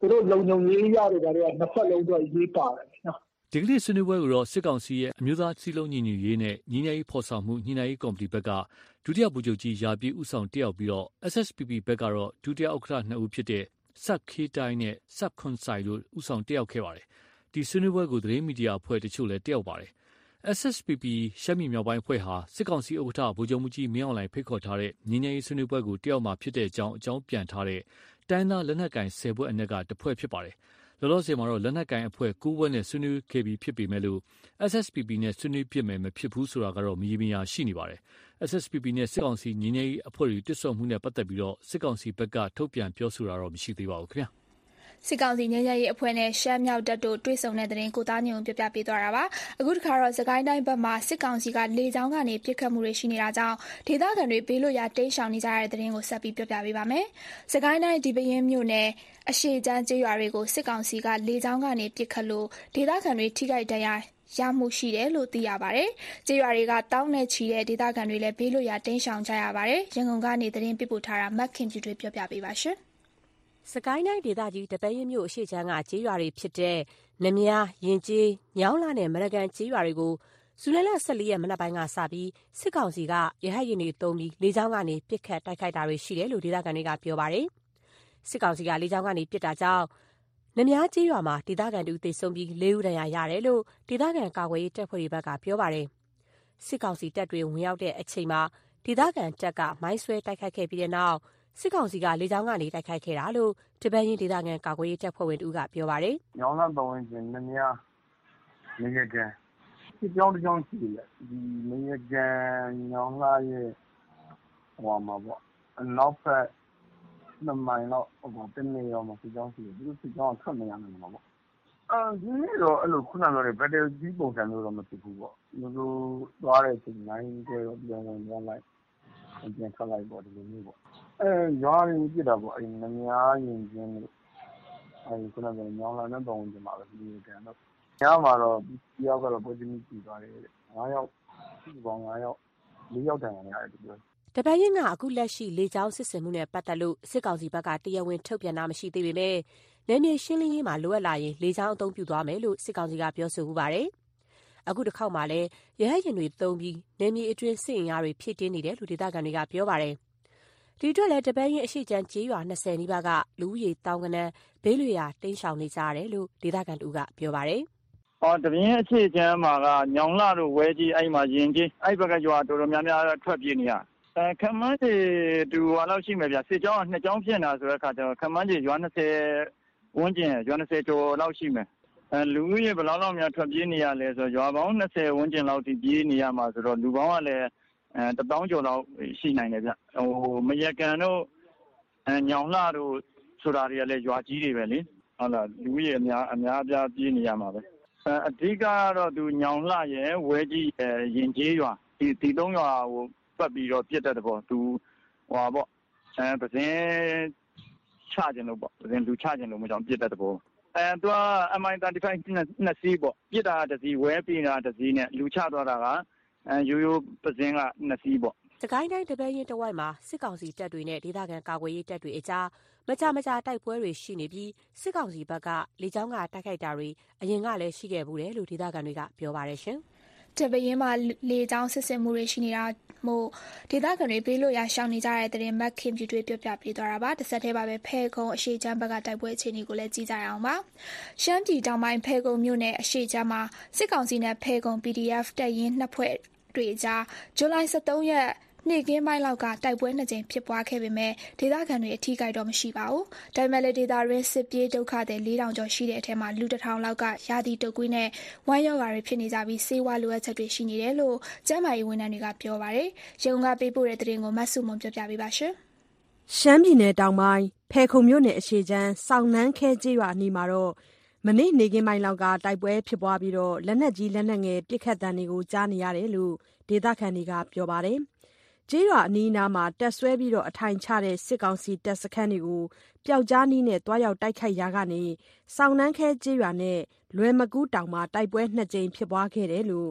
သူတို့လုံုံရေးရတယ်ဒါတွေကနှစ်ဖက်လုံးတော့ရေးပါတယ်နော်ဒီကနေ့ဆွေးနွေးပွဲကိုတော့စစ်ကောင်စီရဲ့အမျိုးသားစည်းလုံးညီညွတ်ရေးနဲ့ညီညွတ်ရေးဖော်ဆောင်မှုညီနိုင်ရေးကော်မတီဘက်ကဒုတိယဗိုလ်ချုပ်ကြီးရာပြည့်ဦးဆောင်တက်ရောက်ပြီးတော့ S S P P ဘက်ကတော့ဒုတိယဥက္ကဋ္ဌနှစ်ဦးဖြစ်တဲ့ဆပ်ခေတိုင်းနဲ့ဆပ်ခွန်ဆိုင်တို့ဦးဆောင်တက်ရောက်ခဲ့ပါတယ်ဒီဆွေးနွေးပွဲကိုသတင်းမီဒီယာအဖွဲ့တချို့လည်းတက်ရောက်ပါတယ် S S P P ရှမ်းပြည်မြောက်ပိုင်းအဖွဲ့ဟာစစ်ကောင်စီဥက္ကဋ္ဌဗိုလ်ချုပ်မှုကြီးမင်းအောင်လှိုင်ဖိတ်ခေါ်ထားတဲ့ညီညွတ်ရေးဆွေးနွေးပွဲကိုတက်ရောက်မှာဖြစ်တဲ့အကြောင်းအကြောင်းပြန်ထားတဲ့တိုင်းသားလက်နက်ကိုင်ဆယ်ဘွဲ့အနက်ကတစ်ဖွဲ့ဖြစ်ပါတယ်လောလောဆယ်မှာတော့လက်နက်ကိုင်အဖွဲ့၉ဘွဲ့နဲ့ဆွေးနွေးခဲ့ပြီးဖြစ်ပေမဲ့လို့ S S P P နဲ့ဆွေးနွေးဖြစ်မယ်မဖြစ်ဘူးဆိုတာကတော့မရေမရာရှိနေပါတယ် S S P P နဲ့စစ်ကောင်စီညီညွတ်ရေးအဖွဲ့တွေတွစ်ဆော့မှုနဲ့ပတ်သက်ပြီးတော့စစ်ကောင်စီဘက်ကထုတ်ပြန်ပြောဆိုတာတော့မရှိသေးပါဘူးခင်ဗျာစစ်ကောင်စီငြိမ်းချမ်းရေးအဖွဲ့နဲ့ရှမ်းမြောက်တပ်တို့တွေ့ဆုံတဲ့တဲ့ရင်ကိုသားညုံပြပြပေးသွားတာပါအခုတခါတော့စကိုင်းတိုင်းဘက်မှာစစ်ကောင်စီကလေကြောင်းကနေပစ်ခတ်မှုတွေရှိနေတာကြောင့်ဒေသခံတွေဘေးလွတ်ရာတိမ်းရှောင်နေကြတဲ့တဲ့ရင်ကိုဆက်ပြီးပြပြပေးပါမယ်စကိုင်းတိုင်းဒီပရင်မြို့နယ်အရှိချမ်းကျေးရွာတွေကိုစစ်ကောင်စီကလေကြောင်းကနေပစ်ခတ်လို့ဒေသခံတွေထိခိုက်ဒဏ်ရာရမှုရှိတယ်လို့သိရပါတယ်။ကျေးရွာတွေကတောင်းနဲ့ချီတဲ့ဒေသခံတွေလည်းဘေးလွတ်ရာတိမ်းရှောင်ကြရပါတယ်။ရန်ကုန်ကနေသတင်းပေးပို့ထားတာမက်ခင်ပြူတွေပြောပြပေးပါရှင်။စကိုင်းတိုင်းဒေသကြီးတပည့်ရမြို့အရှိချမ်းကကျေးရွာတွေဖြစ်တဲ့နမယာရင်ကျေးညောင်းလာနဲ့မရကန်ကျေးရွာတွေကိုဇူလိုင်လ၁၄ရက်မနက်ပိုင်းကစပြီးစစ်ကောင်စီကရဟတ်ရင်တွေတုံးပြီးလေကြောင်းကနေပစ်ခတ်တိုက်ခိုက်တာတွေရှိတယ်လို့ဒေသခံတွေကပြောပါတယ်။စစ်ကောင်စီကလေကြောင်းကနေပစ်တာကြောင့်နမယာကျေးရွာမှာဒေသခံတူသေဆုံးပြီးလေးဦးဒဏ်ရာရတယ်လို့ဒေသခံကာကွယ်ရေးတပ်ဖွဲ့တွေဘက်ကပြောပါတယ်။စစ်ကောင်စီတပ်တွေဝင်ရောက်တဲ့အချိန်မှာဒေသခံတပ်ကမိုင်းဆွဲတိုက်ခိုက်ခဲ့ပြီးတဲ့နောက်စစ်ကောင်စီကလေကြောင်းကနေတိုက်ခိုက်ခဲ့တာလို့တပည့်ရင်ဒေသခံကာကွယ်ရေးတပ်ဖွဲ့ဝင်တို့ကပြောပါတယ်။ညောင်းလာပတ်ဝန်းကျင်နမယာနေရကန်ဒီကြောင်းကြောင်းရှိတယ်ဒီနေရကန်ညောင်းလာရဲ့ဟောမှာပေါ့နောက်ဖက်နှစ်မိုင်တော့ဟိုတင်းနေရောမှာဒီကြောင်းရှိတယ်ဒီဒီကြောင်းထွက်နေရမှာပေါ့အဲဒီနေ့တော့အဲ့လိုခုနကပြောတဲ့ဘက်တရီကြီးပုံစံမျိုးတော့မဖြစ်ဘူးပေါ့လူလူသွားတဲ့အချိန်နိုင်ကျတော့ပြန်ဝင်သွားလိုက်ပြန်ထွက်လိုက်ပေါ့ဒီလိုမျိုးပေါ့အဲရွာရင်းပြတာပေါ့အဲနများရင်ချင်းလို့အဲခုနကညောင်းလာတဲ့ပုံစံမှာပဲဒီကန်တော့ညမှာတော့ဒီရောက်ကတော့ပေါ်ချင်းကြည့်သွားတယ်ငါးယောက်ဒီပေါင်းငါးယောက်လေးယောက်တန်ရတယ်ဒီလိုတပည့်ရင်ကအခုလက်ရှိလေကြောင်းစစ်ဆင်မှုနဲ့ပတ်သက်လို့စစ်ကောင်စီဘက်ကတရားဝင်ထုတ်ပြန်တာမရှိသေးပေမဲ့နယ်မြေရှင်းလင်းရေးမှာလိုအပ်လာရင်လေကြောင်းအသုံးပြုသွားမယ်လို့စစ်ကောင်စီကပြောဆိုမှုပါတယ်။အခုတစ်ခေါက်မှလည်းရဟတ်ရင်တွေသုံးပြီးနယ်မြေအတွင်းစစ်အင်အားတွေဖြည့်တင်းနေတယ်လို့ဒေသခံတွေကပြောပါတယ်။ဒီအတွက်လည်းတပည့်ရင်အရှိချမ်းကျေးရွာ၂၀နီးပါးကလူဦးရေတောင်းကနန်းဘေးလွရာတိမ်းရှောင်နေကြရတယ်လို့ဒေသခံတို့ကပြောပါတယ်။အော်တပည့်ရင်အရှိချမ်းမှာကညောင်လာတို့ဝဲကြီးအဲ့မှာရင်ကြီးအဲ့ဘက်ကရွာတော်တော်များများထွက်ပြေးနေရအဲခမန်းကြီးတူဟာလောက်ရှိမယ်ဗျစစ်ကြောင်းကနှစ်ကြောင်းဖြစ်နေတာဆိုတဲ့အခါကျတော့ခမန်းကြီးရွာ၂၀ဝန်းကျင်ရွာ၂၀ကျော်လောက်ရှိမယ်အဲလူဦးရေဘယ်လောက်လောက်များထွက်ပြေးနေရလဲဆိုတော့ရွာပေါင်း၂၀ဝန်းကျင်လောက်ထိပြေးနေရမှာဆိုတော့လူပေါင်းကလည်းအဲတပေါင်းကျော်လောက်ရှိနိုင်တယ်ဗျဟိုမရကန်တို့အဲညောင်လှတို့ဆိုတာတွေကလည်းရွာကြီးတွေပဲလေဟုတ်လားလူဦးရေအများအများပြားပြေးနေရမှာပဲအဲအဓိကကတော့သူညောင်လှရဲ့ဝဲကြီးရင်ကျေးရွာဒီဒီသုံးရွာဟိုပတ်ပြီးတော့ပြစ်တတ်တယ်ပေါ့သူဟွာပေါ့အဲပစင်းချခြင်းလို့ပေါ့ပစင်းလူချခြင်းလို့မကြောင်ပြစ်တတ်တယ်ပေါ့အဲသူက M I သirty-five နှစ်စီးပေါ့ပြစ်တာတစ်စီးဝဲပြတာတစ်စီးနဲ့လူချသွားတာကအဲရိုးရိုးပစင်းကနှစ်စီးပေါ့စကိုင်းတိုင်းတပည့်ရင်တဝိုက်မှာစစ်ကောင်စီတပ်တွေနဲ့ဒေသခံကာကွယ်ရေးတပ်တွေအကြားမကြမကြာတိုက်ပွဲတွေရှိနေပြီးစစ်ကောင်စီဘက်ကလေကြောင်းကတိုက်ခိုက်တာတွေအရင်ကလည်းရှိခဲ့ဘူးတယ်လို့ဒေသခံတွေကပြောပါတယ်ရှင်တပရင်မှာလေကြောင်းစစ်ဆင်မှုတွေရှိနေတာမို့ဒေသခံတွေဘေးလွတ်ရာရှောင်နေကြတဲ့တဲ့မက်ခင်ပြူတွေပြပြပေးသွားတာပါတစ်ဆက်တည်းပါပဲဖဲကုန်းအရှိချမ်းဘက်ကတိုက်ပွဲအခြေအနေကိုလည်းကြည့်ကြရအောင်ပါရှမ်းပြည်တောင်ပိုင်းဖဲကုန်းမြို့နယ်အရှိချမ်းမှာစစ်ကောင်စီနဲ့ဖဲကုန်း P D F တပ်ရင်းနှစ်ဖွဲ့တွေကြားဇူလိုင်၁၃ရက်နေ့ကင်းပိုင်းလောက်ကတိုက်ပွဲနှစ်ကြိမ်ဖြစ်ပွားခဲ့ပေမဲ့ဒေသခံတွေအထီးကိုက်တော့မရှိပါဘူး။ဒါပေမဲ့လည်းဒေသရင်းစစ်ပြေးဒုက္ခတွေ၄ထောင်ကျော်ရှိတဲ့အထက်မှာလူတစ်ထောင်လောက်ကရာသီတုပ်ကွေးနဲ့ဝမ်းရောဂါတွေဖြစ်နေကြပြီးဆေးဝါးလိုအပ်ချက်တွေရှိနေတယ်လို့ကျန်းမာရေးဝန်ထမ်းတွေကပြောပါတယ်။ရုံကပေးပို့တဲ့သတင်းကိုမတ်စုမွန်ပြောပြပေးပါရှင်။ရှမ်းပြည်နယ်တောင်ပိုင်းဖဲခုံမြို့နယ်အရှေ့ချမ်းစောင်းနှန်းခဲကျေးရွာအနီးမှာတော့မနေ့နေကင်းပိုင်းလောက်ကတိုက်ပွဲဖြစ်ပွားပြီးတော့လက်နက်ကြီးလက်နက်ငယ်ပစ်ခတ်တံတွေကိုကြားနေရတယ်လို့ဒေသခံတွေကပြောပါတယ်။ကျေးရွာအနီးနားမှာတက်ဆွဲပြီးတော့အထိုင်ချတဲ့စစ်ကောင်စီတပ်စခန်းတွေကိုပျောက်ကြားနည်းနဲ့တွားရောက်တိုက်ခိုက်ရာကနေစောင်းနှန်းခဲကျေးရွာနဲ့လွယ်မကူးတောင်မှာတိုက်ပွဲနှစ်ကြိမ်ဖြစ်ပွားခဲ့တယ်လို့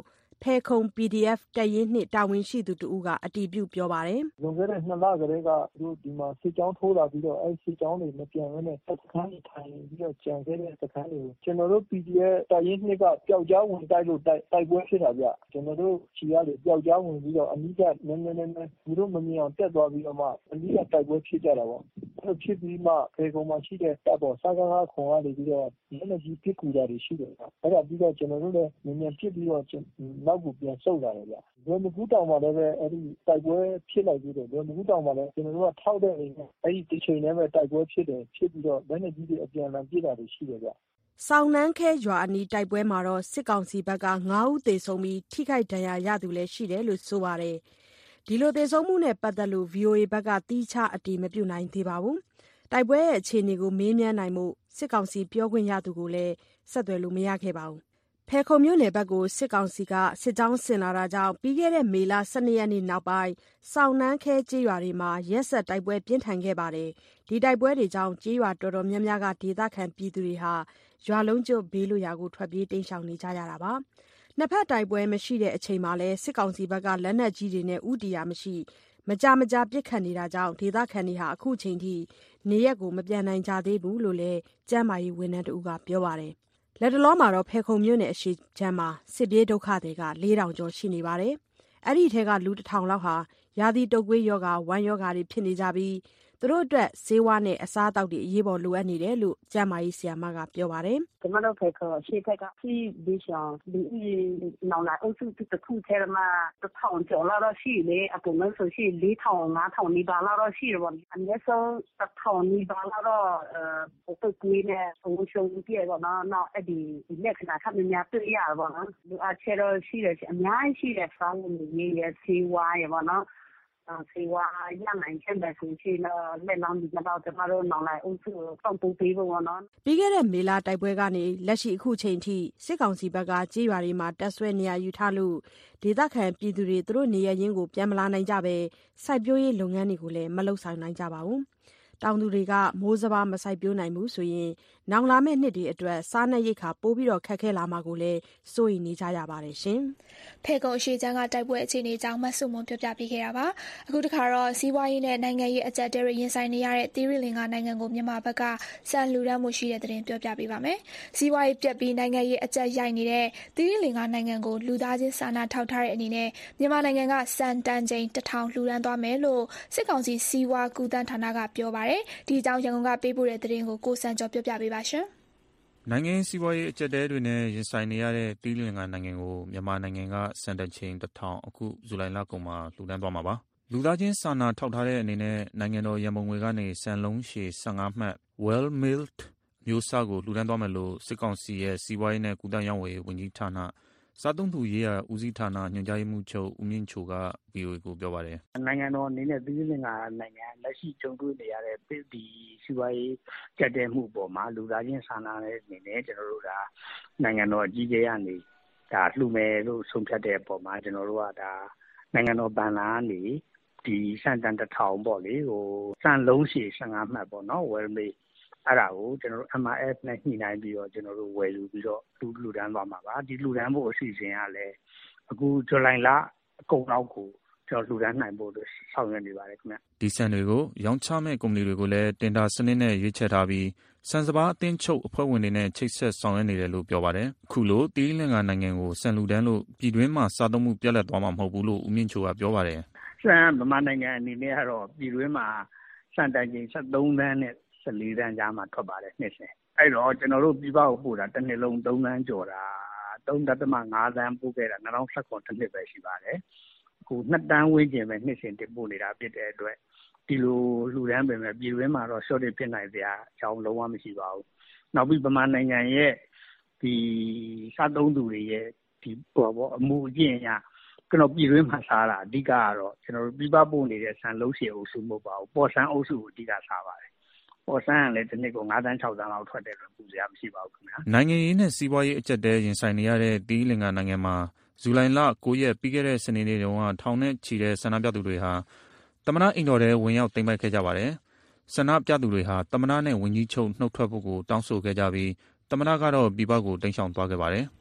ဖယ်ခုံ ပီဒီအက်ဖ် တပ်ရင်းနှစ်တာဝန်ရှိသူတဦးကအတည်ပြုပြောပါတယ်။ "လွန်ခဲ့တဲ့နှစ်လကတည်းကသူတို့ဒီမှာစစ်ကြောင်းထိုးလာပြီးတော့အဲဒီစစ်ကြောင်းတွေမပြန်ဘဲနဲ့စခန်းတွေထိုင်ပြီးတော့ကျန်ခဲ့တဲ့စခန်းတွေကိုကျနော်တို့ ပီဒီအက်ဖ် တပ်ရင်းနှစ်ကပျောက်ကြားဝင်တိုက်လို့တိုက်ပွဲဖြစ်တာဗျ။ကျနော်တို့ဆီကနေပျောက်ကြားဝင်ပြီးတော့အနီးကပ်နည်းနည်းနည်းနည်းသူတို့မမြင်အောင်တက်သွားပြီးတော့မှအနီးကပ်တိုက်ပွဲဖြစ်ကြတာပေါ့။အဲလိုဖြစ်ပြီးမှဖယ်ခုံမှာရှိတဲ့တပ်ပေါ့စကခခုံကနေပြီးတော့လက်နက်ကြီးပစ်ကူတာတွေရှိတယ်ဗျ။အဲဒါပြီးတော့ကျနော်တို့လည်းမြန်မြန်ပစ်ပြီးတော့နောက်ကိုပြန်ဆုတ်လာတယ်ဗျ။လွယ်မကူးတောင်မှာလည်းပဲအဲဒီတိုက်ပွဲဖြစ်လိုက်သေးတယ်။လွယ်မကူးတောင်မှာလည်းကျနော်တို့ကထောက်တဲ့အနေနဲ့အဲဒီတစ်ချိန်တည်းပဲတိုက်ပွဲဖြစ်တယ်။ဖြစ်ပြီးတော့လက်နက်ကြီးတွေအပြန်အလှန်ပစ်တာတွေရှိတယ်ဗျ။ "ဆောင်းနန်းခဲရွာအနီးတိုက်ပွဲမှာစစ်ကောင်စီဘက်ကငါးဦးသေဆုံးပြီးထိခိုက်ဒဏ်ရာရသူလည်းရှိတယ်လို့ဆိုပါတယ်။ဒီလိုသေဆုံးမှုနဲ့ပတ်သက်လို့ ဗွီအိုအေဘက်ကသီးခြားအတည်မပြုနိုင်သေးပါဘူး။တိုက်ပွဲအခြေအနေကိုမေးမြန်းနိုင်ဖို့စစ်ကောင်စီပြောခွင့်ရသူကိုလည်းဆက်သွယ်လို့မရခဲ့ပါဘူး။ဖယ်ခုံမြို့နယ်ဘက်ကိုစစ်ကောင်စီကစစ်ကြောင်းဆင်လာတာကြောင့်ပြီးခဲ့တဲ့မေလ ၁၂ ရက်နေ့နောက်ပိုင်းဆောင်းနန်းခဲကျေးရွာတွေမှာရက်ဆက်တိုက်ပွဲပြင်းထန်ခဲ့ပါတယ်။ဒီတိုက်ပွဲတွေကြောင့်ကျေးရွာတော်တော်များများကဒေသခံပြည်သူတွေဟာရွာလုံးကျွတ်ဘေးလွတ်ရာကိုထွက်ပြေးတိမ်းရှောင်နေကြရတာပါ။နှစ်ဖက်တိုက်ပွဲမရှိတဲ့အချိန်မှာလည်းစစ်ကောင်စီဘက်ကလက်နက်ကြီးတွေနဲ့ဦးတည်ရာမရှိမကြာမကြာပစ်ခတ်နေတာကြောင့်ဒေသခံတွေဟာအခုချိန်ထိနေရပ်ကိုမပြန်နိုင်ကြသေးဘူးလို့လည်းကျန်းမာရေးဝန်ထမ်းတဦးကပြောပါတယ်။လတ်တလောမှာဖယ်ခုံမြို့နယ်အရှေ့ခြမ်းမှာစစ်ပြေးဒုက္ခသည်ကလေးထောင်ကျော်ရှိနေပါတယ်။အဲဒီထဲကလူတစ်ထောင်လောက်ဟာရာသီတုပ်ကွေးရောဂါဝမ်းရောဂါတွေဖြစ်နေကြပြီးသူတို့အတွက်ဆေးဝါးနဲ့အစားအသောက်တွေအရေးပေါ်လိုအပ်နေတယ်လို့ကျန်းမာရေးဆရာမကပြောပါတယ်။"ကျမတို့ဖယ်ခုံအရှေ့ဘက်ကစစ်ဘေးရှောင်လူဦးရေနောင်လာအုပ်စုတခုထဲမှာတစ်ထောင်ကျော်လောက်တော့ရှိတယ်လေ။အကုန်လုံးဆိုရင်လေးထောင်ငါးထောင်နီးပါးလောက်တော့ရှိတယ်ပေါ့။အနည်းဆုံးတစ်ထောင်နီးပါးလောက်တော့တုပ်ကွေးနဲ့ဝမ်းလျှောပြည့်ပေါ့နော်။နောက်အဲဒီလက္ခဏာခပ်များများတွေ့ရတယ်ပေါ့နော်။လိုအပ်ချက်တော့ရှိတယ်အများကြီးရှိတယ်စားဝတ်နေရေးရယ်ဆေးဝါးရယ်ပေါ့နော်။ဆေးဝါးရနိုင်ခဲ့မယ်ဆိုရင်တော့လက်လောင်းဒီကတော့ကျမတို့နောင်လိုက်အုပ်စုကိုပံ့ပိုးပေးဖို့ပေါ့နော်။ပြီးခဲ့တဲ့မေလတိုက်ပွဲကနေလက်ရှိအခုချိန်ထိစစ်ကောင်စီဘက်ကကျေးရွာတွေမှာတပ်ဆွဲနေရာယူထားလို့ဒေသခံပြည်သူတွေသူတို့နေရပ်ရင်းကိုပြန်မလာနိုင်ကြပဲစိုက်ပျိုးရေးလုပ်ငန်းတွေကိုလည်းမလုပ်ဆောင်နိုင်ကြပါဘူး။တောင်သူတွေကမိုးစပါးမစိုက်ပျိုးနိုင်ဘူးဆိုရင်နောင်လာမယ့်နှစ်တွေအတွက်စားနပ်ရိက္ခာပိုပြီးခက်ခဲလာမှာကိုလည်းစိုးရိမ်နေကြရပါတယ်ရှင်။ဖယ်ခုံအရှေ့ခြမ်းကတိုက်ပွဲအခြေအနေအကြောင်းမဆုမွန်ပြောပြပေးခဲ့တာပါ။အခုတခါတော့စီးပွားရေးနဲ့နိုင်ငံရေးအကျပ်အတည်းတွေရင်ဆိုင်နေရတဲ့သီရိလင်္ကာနိုင်ငံကိုမြန်မာဘက်ကစံလူတန်းမှုရှိတဲ့သတင်းပြောပြပေးပါမယ်။စီးပွားရေးပြတ်ပြီးနိုင်ငံရေးအကျပ်ရိုက်နေတဲ့သီရိလင်္ကာနိုင်ငံကိုလူသားချင်းစာနာထောက်ထားတဲ့အနေနဲ့မြန်မာနိုင်ငံကစံတန်ချိန်တစ်ထောင်လှူဒန်းသွားမယ်လို့စစ်ကောင်စီစီးပွားကူးသန်းဌာနကပြောပါတယ်။ဒီအကြောင်းရန်ကုန်ကပေးပို့တဲ့သတင်းကိုကိုစံကျော်ပြောပြပေးပါရှင်။နိုင်ငံစီးပွားရေးအကျပ်အတည်းတွေနဲ့ရင်ဆိုင်နေရတဲ့သီရိလင်္ကာနိုင်ငံကိုမြန်မာနိုင်ငံကစံတန်ချိန်တစ်ထောင်အခုဇူလိုင်လကုန်မှာလှူဒန်းသွားမှာပါ။လူသားချင်းစာနာထောက်ထားတဲ့အနေနဲ့နိုင်ငံတော်ရန်ပုံငွေကနေစံလုံးရှည်၁၅မှတ် well milled မျိုးစားကိုလှူဒန်းသွားမယ်လို့စစ်ကောင်စီရဲ့စီးပွားရေးနဲ့ကူးသန်းရောင်းဝယ်ရေးဝန်ကြီးဌာနစားသုံးသူရေးရာဦးစီးဌာနညွှန်ကြားရေးမှူးချုပ်ဦးမြင့်ချိုက ဗွီအိုအေကိုပြောပါတယ်။နိုင်ငံတော်အနေနဲ့သီရိလင်္ကာနိုင်ငံလက်ရှိကြုံတွေ့နေရတဲ့ဒီစီးပွားရေးကျပ်တည်းမှုပေါ်မှာလူသားချင်းစာနာတဲ့အနေနဲ့ကျွန်တော်တို့ဒါနိုင်ငံတော်အကြီးအကဲကနေဒါလှူမယ်လို့ဆုံးဖြတ်တဲ့အပေါ်မှာကျွန်တော်တို့ကဒါနိုင်ငံတော်ဗန်လာကနေဒီစံတန်တစ်ထောင်ပေါ့လေဟိုစံလုံးရှည်၁၅မှတ်ပေါ့နော်ဝယ်မေးအဲ့ဒါကိုကျွန်တော်တို့ M R F နဲ့ညှိနှိုင်းပြီးတော့ကျွန်တော်တို့ဝယ်ယူပြီးတော့လူလူတန်းသွားမှာပါဒီလူတန်းဖို့အစီအစဉ်ကလည်းအခုဇူလိုင်လအကုန်လောက်ကိုကျွန်တော်လူတန်းနိုင်ဖို့အတွက်ဆောင်ရွက်နေပါတယ်ခင်ဗျဒီစံတွေကိုရောင်းချမဲ့ကုမ္ပဏီတွေကိုလည်းတင်ဒါစနစ်နဲ့ရွေးချယ်ထားပြီးစံစပါးအသင်းချုပ်အဖွဲ့ဝင်တွေနဲ့ချိတ်ဆက်ဆောင်ရွက်နေတယ်လို့ပြောပါတယ်အခုလိုသီရိလင်္ကာနိုင်ငံကိုစံလူတန်းလို့ပြည်တွင်းမှာစားသုံးမှုပြက်လက်သွားမှာမဟုတ်ဘူးလို့ဦးမြင့်ချိုကပြောပါတယ်စံဗမာနိုင်ငံအနေနဲ့ကတော့ပြည်တွင်းမှာစံတန်ချိန်၁၃သန်းနဲ့၁၄တန်းကြားမှာထွက်ပါတယ်နှစ်စဉ်အဲ့တော့ကျွန်တော်တို့ပြည်ပကိုပို့တာတစ်နှစ်လုံး၃သန်းကျော်တာ၃.၅သန်းပို့ခဲ့တာ၂၀၁၇တစ်နှစ်ပဲရှိပါတယ်အခု၂တန်းဝန်းကျင်ပဲနှစ်စဉ်တင်ပို့နေတာဖြစ်တဲ့အတွက်ဒီလိုလူတန်းပဲပြည်တွင်းမှာတော့ shortage ဖြစ်နိုင်စရာအကြောင်းလုံးဝမရှိပါဘူးနောက်ပြီးဗမာနိုင်ငံရဲ့ဒီစားသုံးသူတွေရဲ့ဒီပေါ့ပေါ့အမှုအကျင့်အရကျွန်တော်ပြည်တွင်းမှာစားတာအဓိကကတော့ကျွန်တော်တို့ပြည်ပပို့နေတဲ့ဆန်လုံးရှည်အုပ်စုမဟုတ်ပါဘူးပေါ်ဆန်းအုပ်စုကိုအဓိကစားပါတယ်ပေါ်ဆန်းကလည်းတစ်နှစ်ကို၅သန်း၆သန်းလောက်ထွက်တယ်လို့ပူစရာမရှိပါဘူးခင်ဗျာနိုင်ငံရေးနဲ့စီးပွားရေးအကျပ်တဲရင်ဆိုင်နေရတဲ့သီရိလင်္ကာနိုင်ငံမှာဇူလိုင်လ၉ရက်ပြီးခဲ့တဲ့စနေနေ့တုန်းကထောင်နဲ့ချီတဲ့ဆန္ဒပြသူတွေဟာသမ္မတအိမ်တော်ထဲဝင်ရောက်သိမ်းပိုက်ခဲ့ကြပါတယ်ဆန္ဒပြသူတွေဟာသမ္မတနဲ့ဝန်ကြီးချုပ်နှုတ်ထွက်ဖို့ကိုတောင်းဆိုခဲ့ကြပြီးသမ္မတကတော့ပြည်ပကိုတိမ်းရှောင်သွားခဲ့ပါတယ်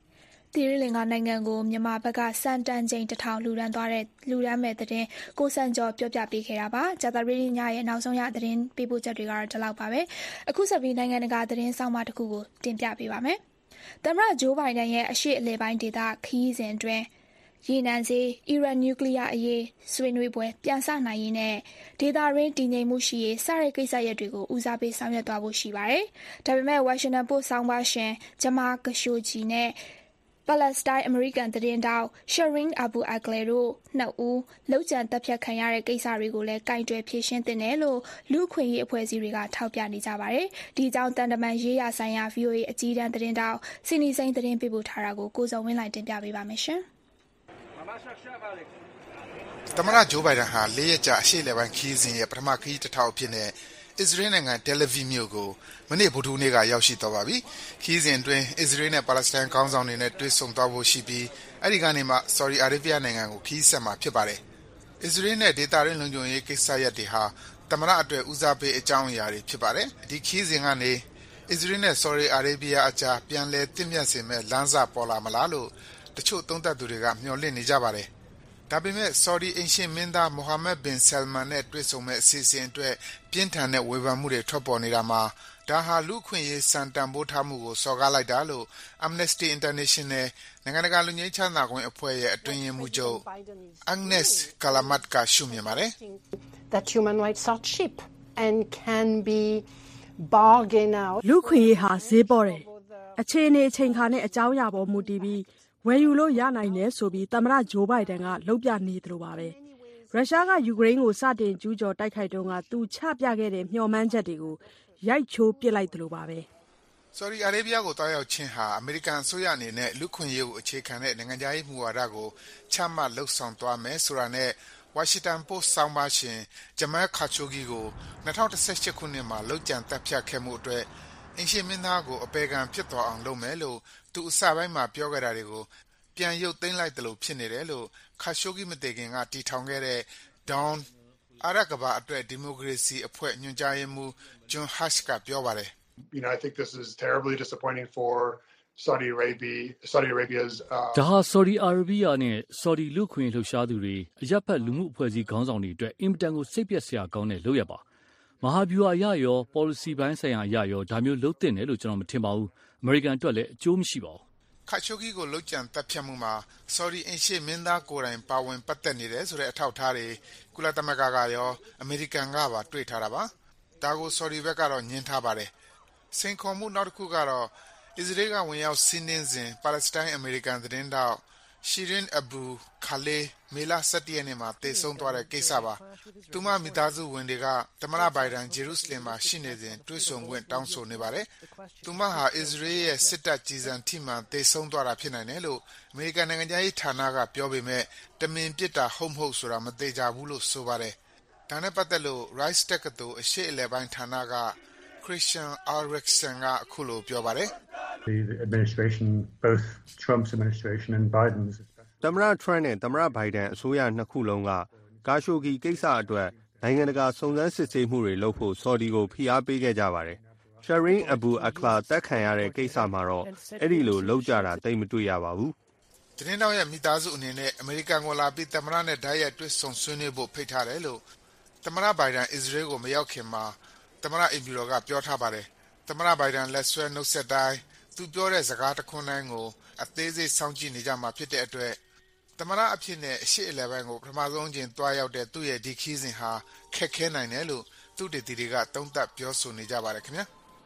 သီရိလင်္ကာနိုင်ငံကိုမြန်မာဘက်ကစံတန်ချိန်တစ်ထောင်လူဒန်းသွားတဲ့လူဒန်းမဲ့သတင်းကိုစံကျော်ပြောပြပေးခဲ့တာပါ။ကြာသပတေးညရဲ့နောက်ဆုံးရသတင်းပေးပို့ချက်တွေကတော့ဒီလောက်ပါပဲ။အခုဆက်ပြီးနိုင်ငံတကာသတင်းဆောင်မတစ်ခုကိုတင်ပြပေးပါမယ်။သမ္မတဂျိုးဘိုင်ဒန်ရဲ့အရှေ့အလယ်ပိုင်းဒေသခရီးစဉ်အတွင်းရေနံစေးအီရန်နျူကလ িয়ার အရေးဆွေးနွေးပွဲပြန်ဆနိုင်ရေးနဲ့ဒေသရင်းတည်ငြိမ်မှုရှိရေးစတဲ့ကိစ္စရပ်တွေကိုဦးစားပေးဆောင်ရွက်သွားဖို့ရှိပါတယ်။ဒါပေမဲ့ Washington Post ဆောင်းပါးရှင်ဂျမာကရှိုဂျီနဲ့ပါလက်စတိုင်းအမေရိကန်သတင်းတောက် Shireen Abu Akleh တို့နှစ်ဦးလောက်ကျန်တပ်ဖြတ်ခံရတဲ့ကိစ္စတွေကိုလည်းကင်တွယ်ဖြေရှင်းသင့်တယ်လို့လူ့အခွင့်အရေးအဖွဲ့အစည်းတွေကထောက်ပြနေကြပါတယ်။ဒီအကြောင်းတန်တမန်ရေးရာဆိုင်ရာ ဗွီအိုအေ အကြီးတန်းသတင်းတောက်စီနီစိန်သတင်းပေးပို့ထားတာကိုကိုဇော်ဝင်းလှိုင်တင်ပြပေးပါမယ်ရှင်။သမ္မတဂျိုးဘိုင်ဒန်ဟာလေးရက်ကြာအရှေ့အလယ်ပိုင်းခရီးစဉ်ရဲ့ပထမခရီးတစ်ထောက်အဖြစ်နဲ့အစ္စရေးနိုင်ငံတယ်လီဗီမြို့ကိုမနေ့ဗုဒ္ဓဟူးနေ့ကရောက်ရှိသွားပါပြီ။ခရီးစဉ်အတွင်းအစ္စရေးနဲ့ပါလက်စတိုင်းခေါင်းဆောင်တွေနဲ့တွေ့ဆုံသွားဖို့ရှိပြီးအဲဒီကနေမှဆော်ဒီအာရေဗျနိုင်ငံကိုခရီးဆက်မှာဖြစ်ပါတယ်။အစ္စရေးနဲ့ဒေသရင်းလုံခြုံရေးကိစ္စရပ်တွေဟာသမ္မတအတွက်ဦးစားပေးအကြောင်းအရာတွေဖြစ်ပါတယ်။ဒီခရီးစဉ်ကနေအစ္စရေးနဲ့ဆော်ဒီအာရေဗျအကြားပြန်လည်သင့်မြတ်စေမဲ့လမ်းစပေါ်လာမလားလို့တချို့သုံးသပ်သူတွေကမျှော်လင့်နေကြပါတယ်။ဒါပေမဲ့ဆော်ဒီအိမ်ရှေ့မင်းသားမိုဟာမက်ဘင်ဆယ်မန်နဲ့တွေ့ဆုံမဲ့အစီအစဉ်အတွက်ပြင်းထန်တဲ့ဝေဖန်မှုတွေထွက်ပေါ်နေတာမှာဒါဟာလူ့အခွင့်အရေးစံတန်ဖိုးထားမှုကိုစော်ကားလိုက်တာလို့ Amnesty International နိုင်ငံတကာလူငယ်ချမ်းသာခွင့်အဖွဲ့ရဲ့အတွင်းရေးမှူးချုပ် Agnes Callamard ကရှုမြင်ပါတယ်။ That human rights are cheap and can be bargained out လူ့အခွင့်အရေးဟာဈေးပေါတယ်။အခြေအနေအချိန်ခါနဲ့အကြောင်းအရာပေါ်မူတည်ပြီးဝယ်ယူလို့ရနိုင်တယ်ဆိုပြီးသမ္မတဂျိုးဘိုင်ဒန်ကလုပ်ပြနေသလိုပါပဲရုရှားကယူကရိန်းကိုစတင်ကျူးကျော်တိုက်ခိုက်တုန်းကသူချပြခဲ့တဲ့မျှော်မှန်းချက်တွေကိုရိုက်ချိုးပစ်လိုက်သလိုပါပဲဆော်ဒီအာရေဗျကိုတွားရောက်ခြင်းဟာအမေရိကန်အစိုးရအနေနဲ့လူ့ခွင့်ရေးကိုအခြေခံတဲ့နိုင်ငံခြားရေးမူဝါဒကိုချမှတ်လှုပ်ဆောင်သွားမယ်ဆိုတာနဲ့ Washington Post ဆောင်းပါးရှင်ဂျမဲခါချိုဂီကို၂၀၁၈ခုနှစ်မှာလောက်ကျန်တပ်ဖြတ်ခဲ့မှုအတွက်အင်ရှေမင်းသားကိုအပေခံဖြစ်သွားအောင်လုပ်မယ်လို့သူအစပိုင်းမှာပြောခဲ့တာတွေကိုပြန်ရုပ်သိမ်းလိုက်တယ်လို့ဖြစ်နေတယ်လို့ခါရှိုဂီမတေခင်ကတီထောင်ခဲ့တဲ့ Dawn အာရကဘာအတွက်ဒီမိုကရေစီအဖွဲ့ညွှန်ကြားရေးမှူး John Hush ကပြောပါတယ် You know I think this is terribly disappointing for Saudi Arabia Saudi Arabia's uh ဒါဟာ Saudi Arabia နဲ့ Saudi လူ့ခွင့်လှုပ်ရှားသူတွေအရပ်ဖက်လူမှုအဖွဲ့အစည်းခေါင်းဆောင်တွေအတွက်အင်မတန်ကိုစိတ်ပျက်စရာကောင်းတဲ့လုပ်ရပါမဟာဗျူဟာအရရော policy ဘိုင်းဆိုင်ရာအရရောဒါမျိုးလုပ်တင်တယ်လို့ကျွန်တော်မထင်ပါဘူးအမေရိကန်အတွက်လည်းအကျိုးမရှိပါဘူးခါချိုဂီကိုလုတ်ကြံတပ်ဖြတ်မှုမှာဆော်ဒီအင်ရှေမင်းသားကိုယ်တိုင်ပါဝင်ပတ်သက်နေတယ်ဆိုတဲ့အထောက်အထားတွေကုလသမဂ္ဂကရောအမေရိကန်ကပါတွေ့ထားတာပါဒါကိုဆော်ဒီဘက်ကတော့ညှင်းထားပါတယ်စိန်ခေါ်မှုနောက်တစ်ခုကတော့အစ္စရေးကဝင်ရောက်စီးနင်းစဉ်ပါလက်စတိုင်းအမေရိကန်သတင်းတောက် Shireen Abu Akleh မေလ၁၁ရက်နေ့မှာတေဆုံးသွားတဲ့ကိစ္စပါသူမမိသားစုဝင်တွေကသမ္မတဘိုင်ဒန်ဂျေရုဆလင်မှာရှိနေစဉ်တွေ့ဆုံခွင့်တောင်းဆိုနေပါတယ်သူမဟာအစ္စရေးရဲ့စစ်တပ်ကြီးစံထိမှန်တေဆုံးသွားတာဖြစ်နိုင်တယ်လို့အမေရိကန်နိုင်ငံသားရေးဌာနကပြောပေမဲ့တမင်ပစ်တာဟုတ်မဟုတ်ဆိုတာမသိကြဘူးလို့ဆိုပါတယ်ဒါနဲ့ပတ်သက်လို့ Rice တက္ကသိုလ်အရှေ့အလယ်ပိုင်းဌာနကChristian Ulrichsen ကအခုလိုပြောပါတယ် The administration both Trump's administration and Biden's သမ္မတ Trump နဲ့သမ္မတ Biden အစိုးရနှစ်ခုလုံးကကာရှိုဂီကိစ္စအတွက်နိုင်ငံတကာစုံစမ်းစစ်ဆေးမှုတွေလုပ်ဖို့ဆော်ဒီကိုဖိအားပေးခဲ့ကြပါတယ် Shireen Abu Akleh တက်ခံရတဲ့ကိစ္စမှာတော့အဲ့ဒီလိုလုပ်ကြတာတိတ်မတွေ့ရပါဘူးသတင်းတောက်ရဲ့မိသားစုအနေနဲ့အမေရိကန်ကိုလာပြီးသမ္မတနဲ့ဓာတ်ရိုက်တွေ့ဆုံဆွေးနွေးဖို့ဖိတ်ထားတယ်လို့သမ္မတ Biden အစ္စရေးကိုမရောက်ခင်မှာသမ္မတအင်ဖြူတော်ကပြောထားပါတယ်သမ္မတ Biden လက်ဆွဲနှုတ်ဆက်တိုင်းသူပြောတဲ့စကားတစ်ခွန်းတိုင်းကိုအသေးစိတ်စောင့်ကြည့်နေကြမှာဖြစ်တဲ့အတွက်သမ္မတအဖြစ်နဲ့အရှိအလယ်ပိုင်းကိုပထမဆုံးအကြိမ်တွားရောက်တဲ့သူ့ရဲ့ဒီခီးစဉ်ဟာခက်ခဲနိုင်တယ်လို့သူတေတီတွေကသုံးသပ်ပြောဆိုနေကြပါတယ်ခင်ဗျာ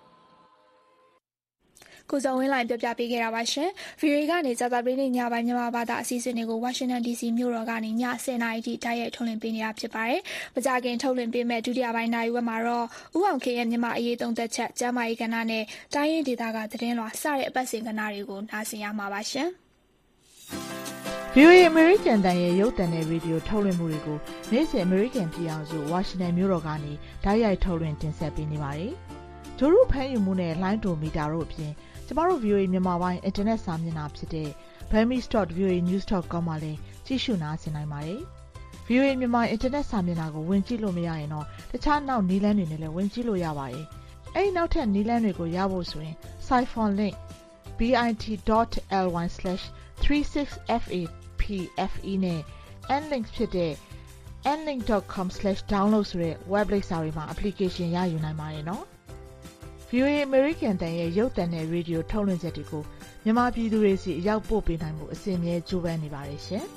ကိုဇော်ဝင်းလိုင်းပြပြပေးခဲ့တာပါရှင်။ ဗီအိုအေကနေကြာသပတေးနေ့ညပိုင်းမြန်မာဘာသာအစီအစဉ်တွေကို Washington ဒီ စီ မြို့တော်ကနေည၁၀နာရီထိတိုက်ရိုက်ထုတ်လွှင့်ပေးနေတာဖြစ်ပါတယ်။မကြာခင်ထုတ်လွှင့်ပေးမဲ့ဒုတိယပိုင်းနာရီဝက်မှာတော့ဦးအောင်ခေရဲ့မြန်မာအရေးသုံးသက်ချက်၊ကျန်းမာရေးကဏ္ဍနဲ့တိုင်းရင်းဒေသကသတင်းလွှာစတဲ့အပတ်စဉ်ကဏ္ဍတွေကိုနားဆင်ရမှာပါရှင်။ ဗီအိုအေ American တန်ရဲ့ရုပ်သံနဲ့ရေဒီယိုထုတ်လွှင့်မှုတွေကိုနေ့စဉ် American ပြည်အောင်စု Washington မြို့တော်ကနေတိုက်ရိုက်ထုတ်လွှင့်တင်ဆက်ပေးနေပါတယ်။ဂျိုရုဖမ်းယူမှုနဲ့လိုင်းတိုမီတာတို့အပြင်ကျမတို့ ဗီအိုအေ မြန်မာပိုင်းအင်တာနက်စာမျက်နှာဖြစ်တဲ့ burmese dot v o a news dot com မှာလည်းကြည့်ရှုနားဆင်နိုင်ပါတယ်။ ဗီအိုအေ မြန်မာအင်တာနက်စာမျက်နှာကိုဝင်ကြည့်လို့မရရင်တော့တခြားနောက်နည်းလမ်းတွေနဲ့လည်းဝင်ကြည့်လို့ရပါတယ်။အဲဒီနောက်ထပ်နည်းလမ်းတွေကိုရဖို့ဆိုရင် Siphon Link bit.ly slash 36fapfe နဲ့ nlink ဖြစ်တဲ့ nlink dot com slash download ဆိုတဲ့ web လိပ်စာတွေမှာ application ရယူနိုင်ပါတယ်နော် ဗီအိုအေ American တန်ရဲ့ရုပ်သံနဲ့ရေဒီယိုထုတ်လွှင့်ချက်တွေကိုမြန်မာပြည်သူတွေစီအရောက်ပို့ပေးနိုင်မှုအစဉ်အမြဲကြိုးပမ်းနေပါတယ်ရှင်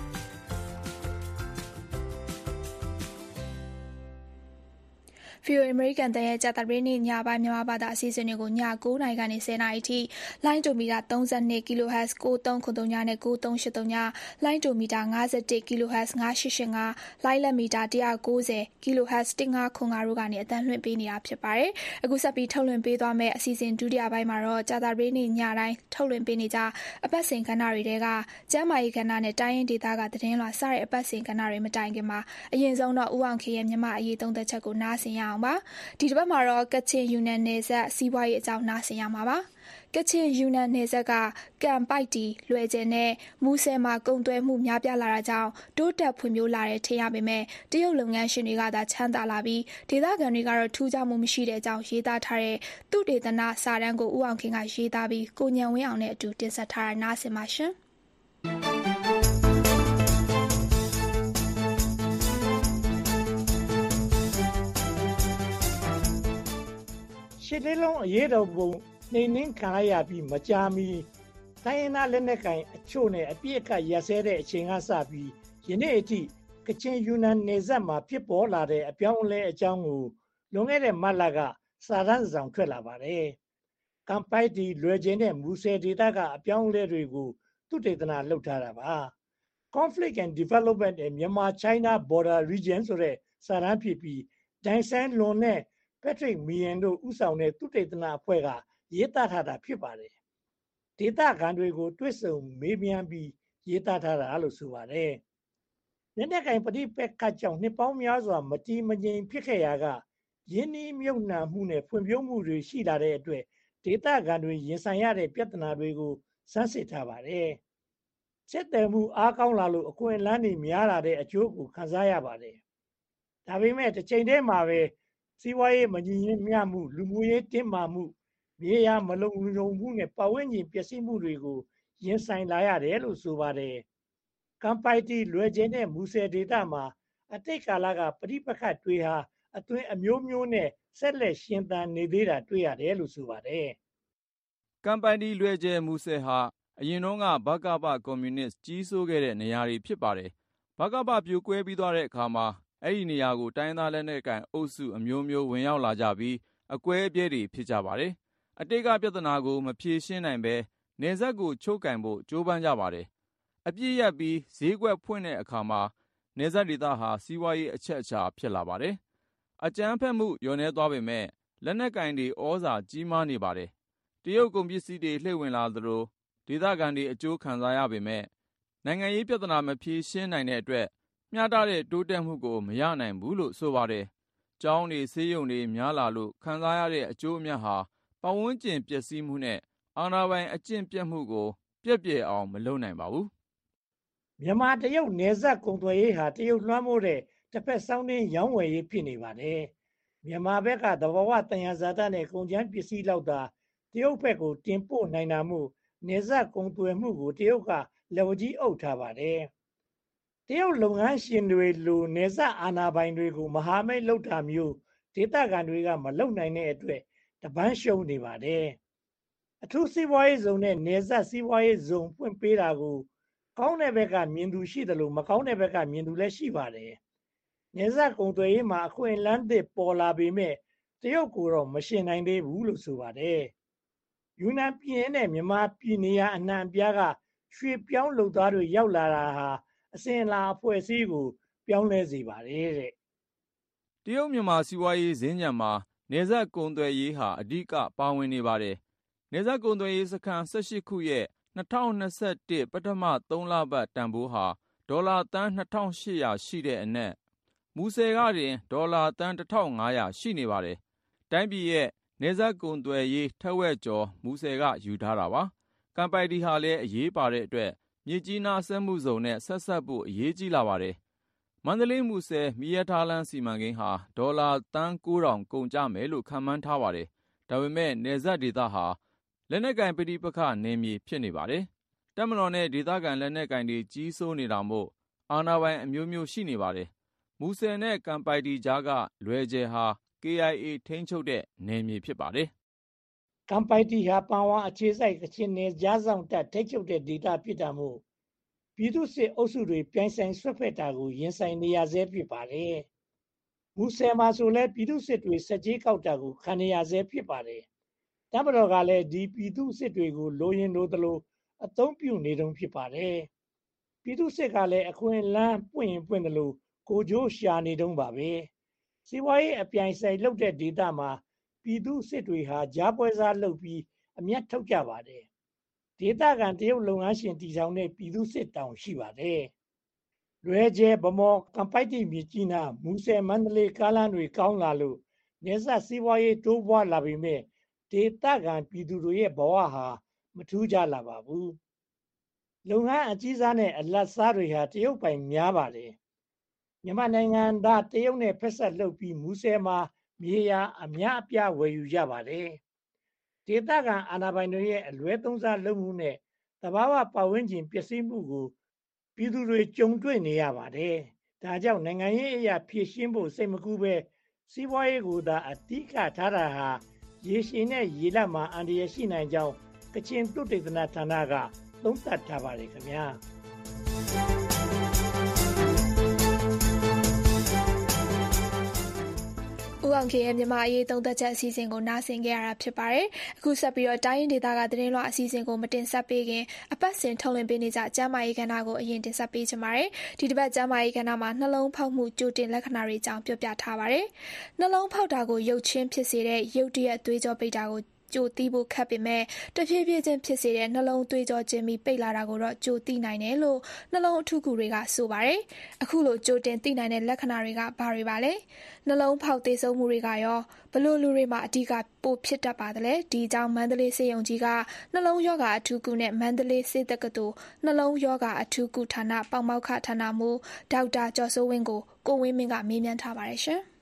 ဗီအိုအေ American တန်ရဲ့ကြာသပတေးနေ့ညပိုင်းမြန်မာဘာသာအစီအစဉ်တွေကိုည9:00နာရီကနေ10:00နာရီထိလိုင်းဒိုမီတာ32 kHz 9393နဲ့9383လိုင်းဒိုမီတာ51 kHz 9885လိုင်းလက်မီတာ190 kHz 1505တို့ကနေအသံလွှင့်ပေးနေတာဖြစ်ပါတယ်။အခုဆက်ပြီးထုတ်လွှင့်ပေးသွားမယ့်အစီအစဉ်ဒုတိယပိုင်းမှာတော့ကြာသပတေးနေ့ညတိုင်းထုတ်လွှင့်ပေးနေကြအပတ်စဉ်ကဏ္ဍတွေတဲကကျမ်းမာရေးကဏ္ဍနဲ့တိုင်းရင်းဒေသကသတင်းလွှာစတဲ့အပတ်စဉ်ကဏ္ဍတွေမတိုင်ခင်မှာအရင်ဆုံးတော့ဦးအောင်ခေရဲ့မြန်မာအရေးသုံးသက်ချက်ကိုနားဆင်ရအောင်ပါဒီတစ်ပတ်မှာတော့ကချင်ယူနန်နယ်စပ်စီးပွားရေးအကြောင်းနားဆင်ရမှာပါကချင်ယူနန်နယ်စပ်ကကံပိုက်တီလွယ်ကျင်နဲ့မူဆယ်မှာကုန်သွယ်မှုများပြားလာတာကြောင့်တိုးတက်ဖွံ့ဖြိုးလာတဲ့ထင်ရပေမဲ့တရုတ်လုပ်ငန်းရှင်တွေကသာချမ်းသာလာပြီးဒေသခံတွေကတော့ထူးခြားမှုမရှိတဲ့အကြောင်းရေးသားထားတဲ့သူတေသနစာတမ်းကိုဦးအောင်ခင်ကရေးသားပြီးကိုညံဝင်းအောင်နဲ့အတူတင်ဆက်ထားတာနားဆင်ပါရှင်ရှစ်လေးလုံးအရေးတော်ပုံနှိမ်နှင်းခံရပြီးမကြာမီတိုင်းရင်းသားလက်နက်ကိုင်အချို့နဲ့အပြစ်အခတ်ရစဲတဲ့အချိန်ကစပြီးယနေ့အထိကချင်ယူနန်နယ်စပ်မှာဖြစ်ပေါ်လာတဲ့အပြောင်းအလဲအကြောင်းကိုလွန်ခဲ့တဲ့မတ်လကစာတမ်းဆောင်ထွက်လာပါတယ်။ကမ်ပိုက်တီလွယ်ကျင်တဲ့မူဆယ်ဒေသကအပြောင်းအလဲတွေကိုသူတေသနာလုပ်ထားတာပါ။ Conflict and Development in Myanmar-China Border Region ဆိုတဲ့စာတမ်းဖြစ်ပြီးဒိုင်ဆန်းလွန်နဲ့Patrick Meehan တို့ဦးဆောင်တဲ့သုတေသနအဖွဲ့ကရေးသားထားတာဖြစ်ပါတယ်။ဒေသခံတွေကိုတွစ်ဆုံမေးမြန်းပြီးရေးသားထားတာလို့ဆိုပါတယ်။လက်နက်ကင်ပဋိပက္ခကြောင့်နှစ်ပေါင်းများစွာမတည်မငြိမ်ဖြစ်ခဲ့ရာကယင်းနှီးမြုပ်နှံမှုနဲ့ဖွံ့ဖြိုးမှုတွေရှိလာတဲ့အတွက်ဒေသခံတွေရင်ဆိုင်ရတဲ့ပြဿနာတွေကိုစမ်းစစ်ထားပါတယ်။စစ်တယ်မှုအားကောင်းလာလို့အခွင့်အလမ်းတွေများလာတဲ့အကျိုးကိုခံစားရပါတယ်။ဒါပေမဲ့တစ်ချိန်တည်းမှာပဲစီးပွားရေးမညီမျှမှုလူမှုရေးတင်းမာမှုမြေယာမလုံခြုံမှုနဲ့ပတ်ဝန်းကျင်ပျက်စီးမှုတွေကိုရင်ဆိုင်လာရတယ်လို့ဆိုပါတယ်။ကမ်ပိုက်တီလွယ်ကျင်တဲ့မူဆယ်ဒေသမှာအတိတ်ကာလကပဋိပက္ခတွေဟာအသွင်အမျိုးမျိုးနဲ့ဆက်လက်ရှင်သန်နေသေးတာတွေ့ရတယ်လို့ဆိုပါတယ်။ကမ်ပိုက်တီလွယ်ကျင်မူဆယ်ဟာအရင်တုန်းကဗကပကွန်မြူနစ်ကြီးစိုးခဲ့တဲ့နေရာတွေဖြစ်ပါတယ်။ဗကပပြိုကွဲပြီးသွားတဲ့အခါမှာအဲ့ဒီနေရာကိုတိုင်းသားလက်နက်ကိုင်အုပ်စုအမျိုးမျိုးဝင်ရောက်လာကြပြီးအကွဲအပြဲတွေဖြစ်ကြပါတယ်။အတိတ်ကပြဿနာကိုမဖြေရှင်းနိုင်ပဲနေဆက်ကိုချုပ်ကင်ဖို့ကြိုးပမ်းကြပါတယ်။အပြစ်ရက်ပြီးဈေးကွက်ဖွင့်တဲ့အခါမှာနေဆက်ဒေသဟာစီးပွားရေးအချက်အချာဖြစ်လာပါတယ်။အကြမ်းဖက်မှုလျော့နည်းသွားပေမဲ့လက်နက်ကိုင်တွေဩဇာကြီးမားနေပါတယ်။တရုတ်ကုန်ပစ္စည်းတွေလှည့်ဝင်လာသလိုဒေသခံတွေအကျိုးခံစားရပေမဲ့နိုင်ငံရေးပြဿနာမဖြေရှင်းနိုင်တဲ့အတွက်မျှတတဲ့တိုးတက်မှုကိုမရနိုင်ဘူးလို့ဆိုပါတယ်။ကျောင်းတွေဆေးရုံတွေများလာလို့ခံစားရတဲ့အကျိုးအမြတ်ဟာပတ်ဝန်းကျင်ပျက်စီးမှုနဲ့အာဏာပိုင်အကျင့်ပြတ်မှုကိုပြည့်ပြည့်အောင်မလုပ်နိုင်ပါဘူး။မြန်မာတရုတ်နယ်စပ်ကုန်သွယ်ရေးဟာတရုတ်လွှမ်းမိုးတဲ့တစ်ဖက်စောင်းနှင်းရောင်းဝယ်ရေးဖြစ်နေပါတယ်။မြန်မာဘက်ကသဘာဝတယံဇာတနဲ့ကုန်ကျန်းပစ္စည်းလောက်သာတရုတ်ဘက်ကိုတင်ပို့နိုင်တာမို့နယ်စပ်ကုန်သွယ်မှုကိုတရုတ်ကလက်ဝါးကြီးအုပ်ထားပါတယ်။တရုတ်လုပ်ငန်းရှင်တွေလိုနယ်စပ်အာဏာပိုင်တွေကိုမဟာမိတ်လုပ်တာမျိုးဒေသခံတွေကမလုပ်နိုင်တဲ့အတွက်တပန်းရှုံနေပါတယ်။အထူးစီးပွားရေးဇုံနဲ့နယ်စပ်စီးပွားရေးဇုံဖွင့်ပေးတာကိုကောင်းတဲ့ဘက်ကမြင်သူရှိတယ်လို့မကောင်းတဲ့ဘက်ကမြင်သူလည်းရှိပါတယ်။နယ်စပ်ကုန်သွယ်ရေးမှာအခွင့်အလမ်းသစ်ပေါ်လာပေမဲ့တရုတ်ကိုတော့မရှင်နိုင်သေးဘူးလို့ဆိုပါတယ်။ယူနန်ပြည်နယ်နဲ့မြန်မာပြည်နေရာအနှံ့အပြားကရွှေပြောင်းလုပ်သားတွေရောက်လာတာဟာအစဉ်အလာအဖွဲ့အစည်းကိုပြောင်းလဲစေပါတယ်တဲ့။တရုတ်မြန်မာစီးပွားရေးဈေးညံမှာနယ်စပ်ကုန်သွယ်ရေးဟာအဓိကပါဝင်နေပါတယ်။နယ်စပ်ကုန်သွယ်ရေးစခန်း၁၈ခုရဲ့၂၀၂၁ပထမသုံးလပတ်တန်ဖိုးဟာဒေါ်လာသန်း၂ထောင်ရှစ်ရာရှိတဲ့အနက်မူဆယ်ကတင်ဒေါ်လာသန်းတစ်ထောင်ငါးရာရှိနေပါတယ်။တိုင်းပြည်ရဲ့နယ်စပ်ကုန်သွယ်ရေးထက်ဝက်ကျော်မူဆယ်ကယူထားတာပါ။ကမ်ပိုက်တီဟာလည်းအရေးပါတဲ့အတွက်မြစ်ကြီးနားစက်မှုဇုံနဲ့ဆက်ဆက်ဖို့အရေးကြီးလာပါတယ်။မန္တလေးမူဆယ်မီးရထားလမ်းစီမံကိန်းဟာဒေါ်လာသန်းကိုးထောင်ကုန်ကျမယ်လို့ခန့်မှန်းထားပါတယ်။ဒါပေမဲ့နယ်စပ်ဒေသဟာလက်နက်ကင်ပဋိပက္ခနယ်မြေဖြစ်နေပါတယ်။တပ်မတော်နဲ့ဒေသခံလက်နက်ကင်တွေကြီးစိုးနေတာမို့အာဏာပိုင်အမျိုးမျိုးရှိနေပါတယ်။မူဆယ်နဲ့ကန်ပိုက်တီကြားကလွယ်ကျယ်ဟာ ကေအိုင်အေ ထိန်းချုပ်တဲ့နယ်မြေဖြစ်ပါတယ်။ကန်ပိုက်တီဟာပန်ဝါအခြေစိုက်ကချင်နယ်ကြားဆောင်တပ်ထိန်းချုပ်တဲ့ဒေသဖြစ်တာမို့ပြည်သူ့စစ်အုပ်စုတွေပြိုင်ဆိုင်ဆွတ်ဖက်တာကိုရင်ဆိုင်နေရဆဲဖြစ်ပါတယ်။မူဆယ်မှာဆိုလဲပြည်သူ့စစ်တွေစက်ကြီးကောက်တာကိုခံနေရဆဲဖြစ်ပါတယ်။တပ်မတော်ကလည်းဒီပြည်သူ့စစ်တွေကိုလိုရင်လိုသလိုအသုံးပြုနေတုံဖြစ်ပါတယ်။ပြည်သူ့စစ်ကလည်းအခွင့်အလမ်းပွင့်ရင်ပွင့်သလိုကိုကြိုးရှာနေတုံးပါပဲ။စီးပွားရေးအပြိုင်ဆိုင်လုပ်တဲ့ဒေသမှာပြည်သူ့စစ်တွေဟာကြားပွဲစားလုပ်ပြီးအမျက်ထုတ်ကြပါတယ်။ဒေသခံတရုတ်လုပ်ငန်းရှင်တည်ဆောင်တဲ့ပြည်သူ့စစ်တောင်ရှိပါတယ်။လွယ်ကျယ်ဗမော်ကန်ပိုက်တီမြစ်ကြီးနားမူဆယ်မန္တလေးကားလမ်းတွေကောင်းလာလို့နေဆက်စီးပွားရေးတိုးပွားလာပေမဲ့ဒေသခံပြည်သူတွေရဲ့ဘဝဟာမထူးခြားလာပါဘူး။လုပ်ငန်းအကြီးစားနဲ့အလတ်စားတွေဟာတရုတ်ပိုင်များပါတယ်။မြန်မာနိုင်ငံသားတရုတ်နဲ့ဖက်ဆက်လုပ်ပြီးမူဆယ်မှာမြေယာအများအပြားဝယ်ယူကြပါတယ်။ဒေသခံအာဏာပိုင်တွေရဲ့အလွဲသုံးစားလုပ်မှုနဲ့သဘာဝပတ်ဝန်းကျင်ပျက်စီးမှုကိုပြည်သူတွေကြုံတွေ့နေရပါတယ်။ဒါကြောင့်နိုင်ငံရေးအရာဖြည့်ရှင်းဖို့စိတ်မကူးပဲစီးပွားရေးကိုသာအတိအကျထားတာဟာရေရှည်နဲ့ရေလတ်မှာအန္တရာယ်ရှိနိုင်ကြောင်းကချင်သုတေသနဌာနကသုံးသပ်ထားပါတယ်ခင်ဗျာ။ဦးအောင်ခင်ရဲ့မြန်မာအရေးသုံးသက်ချက်အစီအစဉ်ကိုနားဆင်ကြရတာဖြစ်ပါတယ်။အခုဆက်ပြီးတော့တိုင်းရင်းဒေသကသတင်းလွှာအစီအစဉ်ကိုမတင်ဆက်ပေးခင်အပတ်စဉ်ထုတ်လွှင့်ပေးနေကြကျန်းမာရေးကဏ္ဍကိုအရင်တင်ဆက်ပေးချင်ပါတယ်။ဒီတစ်ပတ်ကျန်းမာရေးကဏ္ဍမှာနှလုံးဖောက်မှုကြိုတင်လက္ခဏာတွေအကြောင်းပြောပြထားပါတယ်။နှလုံးဖောက်တာကိုရုပ်ချင်းဖြစ်စေတဲ့ရုတ်တရက်သွေးကြောပိတ်တာကိုကြိုသိဖို့ခက်ပေမဲ့တဖြည်းဖြည်းချင်းဖြစ်စေတဲ့နှလုံးသွေးကြောကျဉ်ပြီးပိတ်လာတာကိုတော့ကြိုသိနိုင်တယ်လို့နှလုံးအထူးကုတွေကဆိုပါတယ်။အခုလိုကြိုတင်သိနိုင်တဲ့လက္ခဏာတွေကဘာတွေပါလဲ။နှလုံးဖောက်သေဆုံးမှုတွေကရောဘလို့လူတွေမှာအဓိကပိုဖြစ်တတ်ပါသလဲ။ဒီအကြောင်းမန္တလေးစေယုံကြီးကနှလုံးယောဂအထူးကုနဲ့မန္တလေးစေတက္ကသိုလ်နှလုံးယောဂအထူးကုဌာနပေါမောက္ခဌာနမှူးဒေါက်တာကျော်စိုးဝင်းကိုကိုဝင်းမင်းကမေးမြန်းထားပါတယ်ရှင်။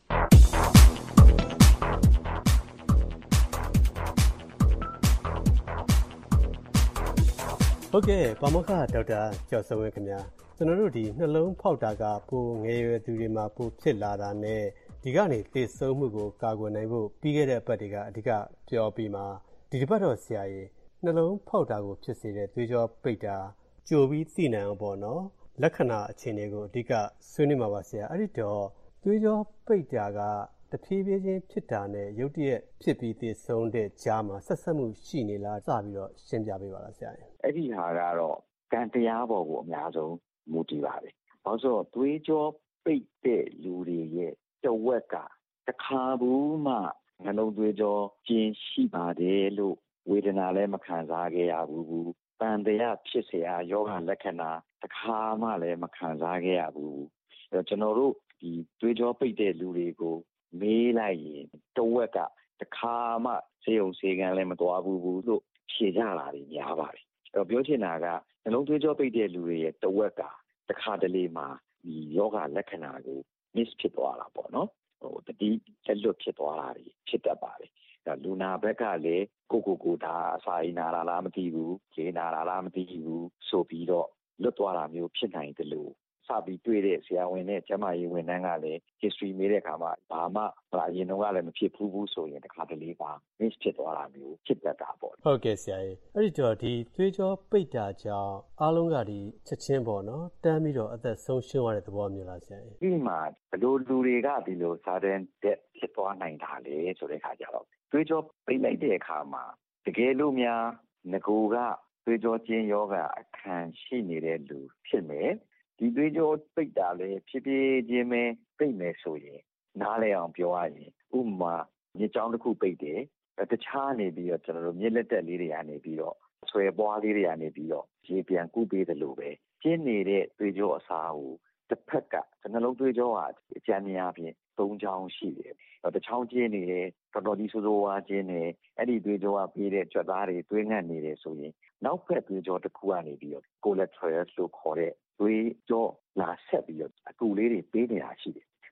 ဟုတ်ကဲ့ပါမောက္ခဒေါက်တာကျော်စိုးဝင်းခင်ဗျာကျွန်တော်တို့ဒီနှလုံးဖောက်တာကပိုငယ်ရွယ်သူတွေမှာပိုဖြစ်လာတာနဲ့ဒီကနေသေဆုံးမှုကိုကာကွယ်နိုင်ဖို့ပြီးခဲ့တဲ့အပတ်တွေကအဓိကပြောပြီးမှဒီတစ်ပတ်တော့ဆရာကြီးနှလုံးဖောက်တာကိုဖြစ်စေတဲ့သွေးကြောပိတ်တာကြိုပြီးသိနိုင်အောင်ပေါ့နော်လက္ခဏာအခြေအနေကိုအဓိကဆွေးနွေးမှာပါဆရာအဲ့ဒီတော့သွေးကြောပိတ်တာကတဖြည်းဖြည်းချင်းဖြစ်တာနဲ့ရုတ်တရက်ဖြစ်ပြီးသေဆုံးတဲ့ကြားမှာဆက်ဆက်မှုရှိနေလားစပြီးတော့ရှင်းပြပေးပါလားဆရာ။အဲ့ဒီဟာကတော့ကံတရားပေါ်ကိုအများဆုံးမူတည်ပါတယ်။ဘာလို့ဆိုတော့သွေးကြောပိတ်တဲ့လူတွေရဲ့တဝက်ကတခါဘူးမှနှလုံးသွေးကြောကျဉ်ရှိပါတယ်လို့ဝေဒနာလည်းမခံစားခဲ့ရဘူး။တန်တရားဖြစ်เสียယောဂလက္ခဏာတခါမှလည်းမခံစားခဲ့ရဘူး။အဲ့တော့ကျွန်တော်တို့ဒီသွေးကြောပိတ်တဲ့လူတွေကိုမေးလိုက်ရင်တဝက်ကတခါမှစေုံစေကံလည်းမသွားဘူးဘူးလို့ဖြေကြတာတွေများပါတယ်အဲ့တော့ပြောချင်တာကနှလုံးသွေးကြောပိတ်တဲ့လူတွေရဲ့တဝက်ကတခါတလေမှာဒီယောဂလက္ခဏာကို miss ဖြစ်သွားတာပေါ့နော်ဟိုတတိလက်လွတ်ဖြစ်သွားတာတွေဖြစ်တတ်ပါတယ်ဒါလူနာဘက်ကလည်းကိုကိုကိုဒါအစာအိနာလားမသိဘူးခြေနာလားမသိဘူးဆိုပြီးတော့လွတ်သွားတာမျိုးဖြစ်နိုင်တယ်လို့စပြီးတွေ့တဲ့ဆရာဝန်နဲ့ကျမကြီးဝန်ထမ်းကလည်း history မေးတဲ့အခါမှာဘာမှအရင်တော့ကလည်းမဖြစ်ဘူးဘူးဆိုရင်တခါတလေပါ miss ဖြစ်သွားတာမျိုးဖြစ်တတ်တာပေါ့ဟုတ်ကဲ့ဆရာကြီးအဲ့ဒီတော့ဒီသွေးကြောပိတ်တာကြောင့်အားလုံးကဒီချက်ချင်းပေါ့နော်တန်းပြီးတော့အသက်ဆုံးရှုံးရတဲ့သဘောမျိုးလားဆရာကြီးဒီမှာဘယ်လိုလူတွေကဒီလို sudden death ဖြစ်သွားနိုင်တာလဲဆိုတဲ့အခါကျတော့သွေးကြောပိတ်လိုက်တဲ့အခါမှာတကယ်လို့များငကိုကသွေးကြောကျဉ်ယောဂအခန့်ရှိနေတဲ့လူဖြစ်မယ်ဒီသွေးကြောပိတ်တာလေဖြည်းဖြည်းချင်းပဲပိတ်မယ်ဆိုရင်နားလဲအောင်ပြောရရင်ဥပမာညစ်ကြောင်းတစ်ခုပိတ်တယ်တခြားနေပြီးတော့ကျွန်တော်တို့မျက်လက်တက်လေးတွေကနေပြီးတော့ဆွဲပွားလေးတွေကနေပြီးတော့ရေပြန်ကူးပေးတယ်လို့ပဲကျင်းနေတဲ့သွေးကြောအစာကိုတစ်ဖက်ကနှလုံးသွေးကြောဟာအကျဉ်းများဖြင့်သုံးချောင်းရှိတယ်တစ်ချောင်းကျင်းနေတယ်တော်တော်ကြီးဆိုးဆိုးဝါးကျင်းနေအဲ့ဒီသွေးကြောကပေးတဲ့ကြွက်သားတွေသွေးငတ်နေတယ်ဆိုရင်နောက်ဖက်သွေးကြောတစ်ခုကနေပြီးတော့ collateral လို့ခေါ်တဲ့သွေးကြောလာဆက်ပြီးတော့အကူလေးတွေပေးနေတာရှိတယ်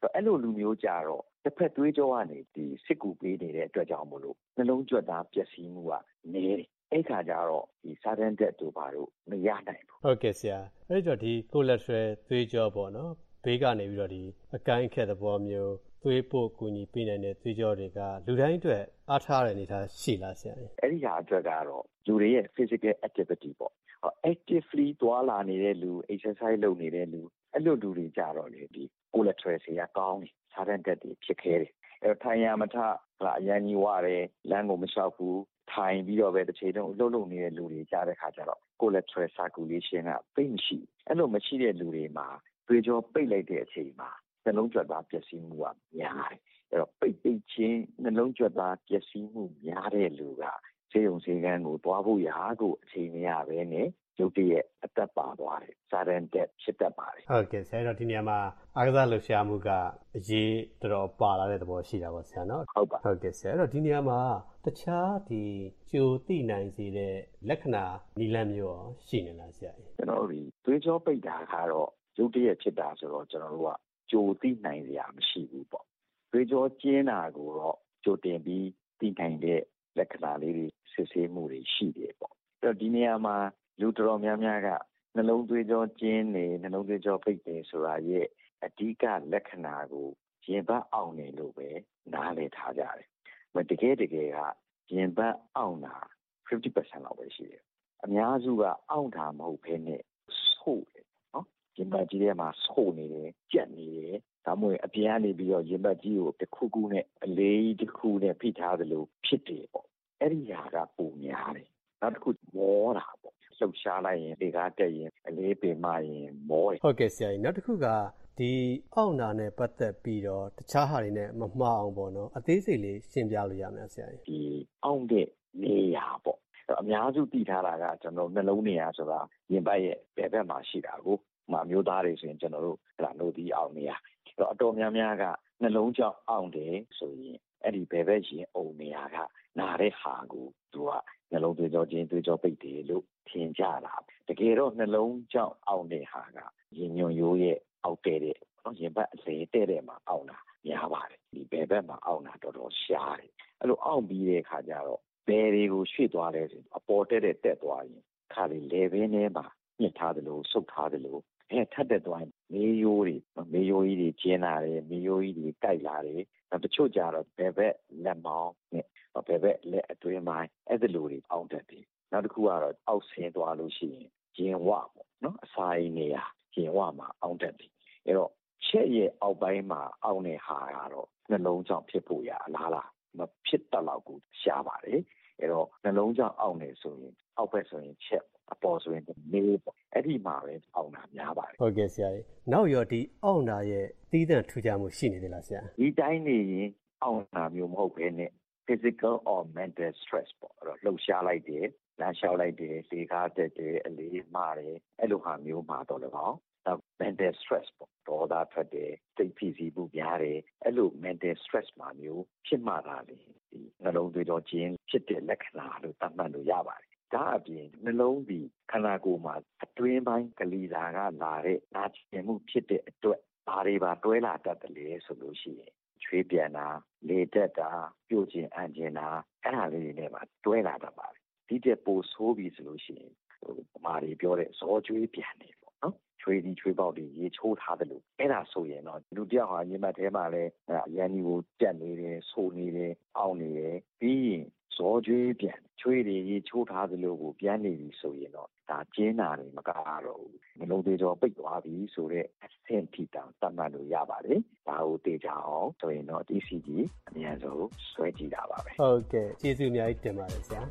အဲ့လိုလူမျိုးကြတော့တစ်ဖက်သွေးကြောကနေဒီစစ်ကူပေးနေတဲ့အတွက်ကြောင့်မလို့နှလုံးကြွက်သားပျက်စီးမှုကနေတယ်အဲ့ခါကျတော့ဒီ sudden death တို့ဘာလို့မရနိုင်ဘူးဟုတ်ကဲ့ဆရာအဲ့တော့ဒီ collateral သွေးကြောပေါ့နော်ဘေးကနေပြီးတော့ဒီအကိုင်းခက်သဘောမျိုးသွေးပို့ကူညီပေးနိုင်တဲ့သွေးကြောတွေကလူတိုင်းအတွက်အားထားတဲ့အနေထားရှိလားဆရာအဲ့ဒီဟာအတွက်ကတော့လူတွေရဲ့ physical activity ပေါ့ actively သွားလာနေတဲ့လူ exercise လုပ်နေတဲ့လူအဲ့လိုလူတွေကြတော့လေဒီ collateral တွေကကောင်းတယ် sudden death တွေဖြစ်ခဲ့တယ်အဲ့ထိုင်ရမထအရန်ကြီးဝရတယ်လမ်းကိုမလျှောက်ဘူးထိုင်ပြီးတော့ပဲတစ်ချိန်လုံးအလုပ်လုပ်နေတဲ့လူတွေကြားတဲ့ခါကျတော့ collateral circulation ကပိတ်မရှိအဲ့လိုမရှိတဲ့လူတွေမှာသွေးကြောပိတ်လိုက်တဲ့အချိန်မှာနှလုံးကြွက်သားပျက်စီးမှုကများတယ်အဲ့တော့ပိတ်ပိတ်ချင်းနှလုံးကြွက်သားပျက်စီးမှုများတဲ့လူကဆေးရုံဆေးခန်းကိုတွားဖို့ရာကိုအချိန်မရဘဲနဲ့ရုတ်တရက်အသက်ပါသွားတယ် sudden death ဖြစ်တတ်ပါတယ်ဟုတ်ကဲ့ဆရာတို့ဒီနေရာမှာအားကစားလှုပ်ရှားမှုကအရေးတော်တော်ပါလာတဲ့သဘောရှိတာပေါ့ဆရာနော်ဟုတ်ပါဟုတ်ကဲ့ဆရာအဲ့တော့ဒီနေရာမှာတခြားဒီကြိုသိနိုင်စေတဲ့လက္ခဏာနိလန့်မျိုးရောရှိနေလားဆရာကျွန်တော်တို့ဒီသွေးကြောပိတ်တာကတော့ရုတ်တရက်ဖြစ်တာဆိုတော့ကျွန်တော်တို့ကကြိုသိနိုင်စရာမရှိဘူးပေါ့သွေးကြောကျင်းတာကိုတော့ကြိုတင်ပြီးသိနိုင်တဲ့လက္ခဏာလေးတွေစစ်ဆေးမှုတွေရှိတယ်ပေါ့အဲ့တော့ဒီနေရာမှာလူတော်တော်များများကနှလုံးသွေးကြောကျင်းနေနှလုံးသွေးကြောပိတ်နေဆိုတာရဲ့အဓိကလက္ခဏာကိုရင်ဘတ်အောင်နေလို့ပဲနားလည်ထားကြတယ်။မတကယ်တကယ်ကရင်ဘတ်အောင်တာ fifty percent လောက်ပဲရှိတယ်။အများစုကအောင်တာမဟုတ်ဘဲနဲ့ဆိုးတယ်နော်။ရင်ဘတ်ကြီးထဲမှာဆိုးနေတယ်ကြက်နေတယ်ဒါမှမဟုတ်အပြင်ကနေပြီးတော့ရင်ဘတ်ကြီးကိုတစ်ခုခုနဲ့အလေးတစ်ခုနဲ့ဖိထားသလိုဖြစ်တယ်ပေါ့။အဲ့ဒီဟာကပုံများတယ်။နောက်တစ်ခုမောတာပေါ့လှုပ်ရှားလိုက်ရင်ဒီကားတက်ရင်အလေးပင်မရင်မောတယ်ဟုတ်ကဲ့ဆရာကြီးနောက်တစ်ခုကဒီအောင့်နာနဲ့ပတ်သက်ပြီးတော့တခြားဟာတွေနဲ့မမှားအောင်ပေါ့နော်အသေးစိတ်လေးရှင်းပြလို့ရမလားဆရာကြီးဒီအောင့်တဲ့နေရာပေါ့အများစုသိထားတာကကျွန်တော်နှလုံးနေရာဆိုတာရင်ဘတ်ရဲ့ဘယ်ဘက်မှာရှိတာကိုမှမျိုးသားတွေဆိုရင်ကျွန်တော်တို့အဲ့ဒါနိုးဒီအောင့်နေရာအဲ့တော့အတော်များများကနှလုံးကြောင့်အောင့်တယ်ဆိုရင်အဲ့ဒီဘယ်ဘက်ရင်အုံနေရာကနာတဲ့ဟာကိုသူကနှလုံးသွေးကြောကျင်းသွေးကြောပိတ်တယ်လို့ထင်ကြတာတကယ်တော့နှလုံးကြောင့်အောင့်တဲ့ဟာကရင်ညွန်ရိုးရဲ့အောက်တဲ့တဲ့နော်ရင်ဘတ်အလေတဲ့တဲ့မှာအောင့်တာများပါတယ်ဒီဘယ်ဘက်မှာအောင့်တာတော်တော်ရှားတယ်အဲ့လိုအောင့်ပြီးတဲ့အခါကျတော့ဘယ်တွေကိုရွှေ့သွားလဲဆိုအပေါ်တက်တဲ့တက်သွားရင်ခါလေလေဘင်းထဲမှာညှစ်ထားသလိုဆုပ်ထားသလိုအဲထပ်တက်သွားရင်မေးရိုးတွေမေးရိုးကြီးတွေကျင်းလာတယ်မေးရိုးကြီးတွေတိုက်လာတယ်နောက်တချို့ကြတော့ဘယ်ဘက်လက်မောင်းနဲ့ဘယ်ဘက်လက်အတွင်းပိုင်းအဲ့ဒီလိုတွေအောင့်တတ်တယ်နောက်တစ်ခုကတော့အောက်ဆင်းသွားလို့ရှိရင်ရင်ဝပေါ့နော်အစာအိမ်နေရာရင်ဝမှာအောင့်တတ်တယ်အဲ့တော့ချက်ရဲ့အောက်ပိုင်းမှာအောင့်နေဟာကတော့နှလုံးကြောင့်ဖြစ်ဖို့ရအလားလားမဖြစ်တတ်တော့ကိုရှားပါတယ်အဲ့တော့နှလုံးကြောင့်အောင့်နေဆိုရင်အောက်ဘက်ဆိုရင်ချက်အပေါ်ဆိုရင်မေးပေါ့အဲ့ဒီမှာပဲအောင့်တာများပါတယ်ဟုတ်ကဲ့ဆရာကြီးနောက်ရောဒီအောင့်တာရဲ့သီးသန့်ထူးခြားမှုရှိနေသေးလားဆရာဒီတိုင်းနေရင်အောင့်တာမျိုးမဟုတ်ဘဲနဲ့physical or mental stress ပေါ့အဲ့တော့လှုပ်ရှားလိုက်တယ်လမ်းလျှောက်လိုက်တယ်လေကားတက်တယ်အလေးမှားတယ်အဲ့လိုဟာမျိုးမှာတော့လည်းပေါ့နောက် mental stress ပေါ့ဒေါသထွက်တယ်စိတ်ဖိစီးမှုများတယ်အဲ့လို mental stress မှာမျိုးဖြစ်မှသာလေဒီနှလုံးသွေးကြောကျင်းဖြစ်တဲ့လက္ခဏာလို့သတ်မှတ်လို့ရပါတယ်ဒါအပြင်နှလုံးပြီးခန္ဓာကိုယ်မှာအတွင်းပိုင်းကလေးဓာတ်ကလာတဲ့နာကျင်မှုဖြစ်တဲ့အတွက်ဘာတွေပါတွဲလာတတ်တယ်လဲဆိုလို့ရှိရင်ချွေးပြန်တာလေတက်တာပြုတ်ခြင်းအန်ခြင်းတာအဲ့ဒါလေးတွေနဲ့ပါတွဲလာတတ်ပါတယ်ဒီတဲ့ပိုဆိုးပြီဆိုလို့ရှိရင်ဟိုမာတွေပြောတဲ့ဇောကျွေးပြန်နေပေါ့နော်ချွေးဒီချွေးပေါက်တွေရေချိုးထားတယ်လို့အဲ့ဒါဆိုရင်တော့လူတယောက်ဟာညီမထဲမှာလဲအရန်ကြီးကိုတက်နေတယ်ဆိုနေတယ်အောင်းနေတယ်ပြီးရင်ဇောကျွေးပြန်ချွေးတွေရေချိုးထားသလိုကိုပြန်နေပြီဆိုရင်တော့ဒါကျင်းတာတွေမကတော့ဘူးနှလုံးသွေးကြောပိတ်သွားပြီဆိုတော့အဆင့်ထိတောင်သတ်မှတ်လို့ရပါတယ်ဒါကိုသိကြအောင်ဆိုရင်တော့ E C G အများဆုံးဆွဲကြည့်တာပါပဲဟုတ်ကဲ့ကျေးဇူးအများကြီးတင်ပါတယ်ဆရာ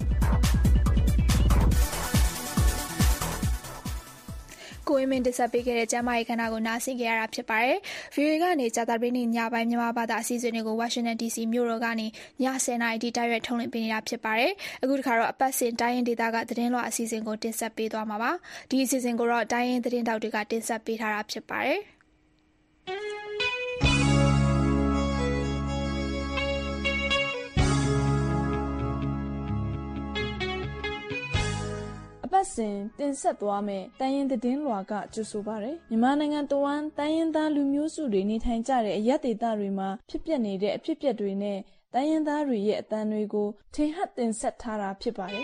ကိုဝင်းမင်းတင်ဆက်ပေးခဲ့တဲ့ကျမ်းမာရေးခန္ဓာကိုနားဆင်ကြရတာဖြစ်ပါတယ်။ဗီအိုအေကနေကြာသပတေးနေ့ညပိုင်းမြန်မာဘာသာအစီအစဉ်တွေကိုဝါရှင်တန် ဒီစီ မြို့တော်ကနေညဆယ်နာရီထိတိုက်ရိုက်ထုတ်လွှင့်ပေးနေတာဖြစ်ပါတယ်။အခုတစ်ခါတော့အပတ်စဉ်တိုင်းရင်းဒေသကသတင်းလွှာအစီအစဉ်ကိုတင်ဆက်ပေးသွားမှာပါ။ဒီအစီအစဉ်ကိုတော့တိုင်းရင်းသတင်းတောက်တွေကတင်ဆက်ပေးထားတာဖြစ်ပါတယ်။အပတ်ပတ်စဉ်တင်ဆက်သွားမယ့်တိုင်းရင်းသတင်းလွှာကကြိုဆိုပါရယ်မြန်မာနိုင်ငံတဝန်းတိုင်းရင်းသားလူမျိုးစုတွေနေထိုင်ကြတဲ့အရပ်ဒေသတွေမှာဖြစ်ပျက်နေတဲ့အဖြစ်အပျက်တွေနဲ့တိုင်းရင်းသားတွေရဲ့အသံတွေကိုထင်ဟပ်တင်ဆက်ထားတာဖြစ်ပါတယ်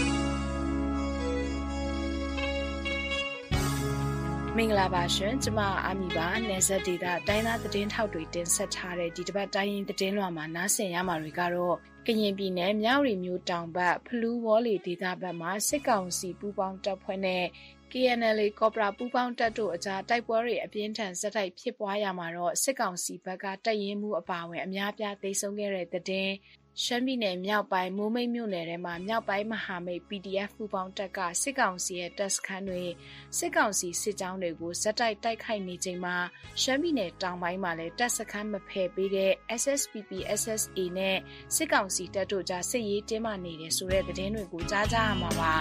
မင်္ဂလာပါရှင်ကျမအာမီပါနယ်စပ်ဒေသတိုင်းသားသတင်းထောက်တွေတင်ဆက်ထားတဲ့ဒီတစ်ပတ်တိုင်းရင်းသတင်းလွှာမှာနားဆင်ရမှာတွေကတော့ကရင်ပြည်နယ်မြောက်ရီမြို့တောင်ဘက်ဖလူးဝေါ်လီဒေသဘက်မှာစစ်ကောင်စီပူးပေါင်းတပ်ဖွဲ့နဲ့ K N L A ကော်ပရာပူးပေါင်းတပ်တို့အကြားတိုက်ပွဲတွေအပြင်းထန်ဆက်တိုက်ဖြစ်ပွားရမှာတော့စစ်ကောင်စီဘက်ကတပ်ရင်းမှုအပါအဝင်အများပြားသိမ်းဆုံးခဲ့တဲ့တဲ့ရှမ်းပြည်နယ်မြောက်ပိုင်းမိုးမိတ်မြို့နယ်ထဲမှာမြောက်ပိုင်းမဟာမိတ် P D F ပူးပေါင်းတပ်ကစစ်ကောင်စီရဲ့တပ်စခန်းတွေစစ်ကောင်စီစစ်ကြောင်းတွေကိုဇက်တိုက်တိုက်ခိုက်နေချိန်မှာရှမ်းပြည်နယ်တောင်ပိုင်းမှာလည်းတပ်စခန်းမဖယ်ပေးတဲ့ S S P P S S A နဲ့စစ်ကောင်စီတပ်တို့ကြားစစ်ရေးတင်းမာနေတယ်ဆိုတဲ့သတင်းတွေကိုကြားကြရမှာပါ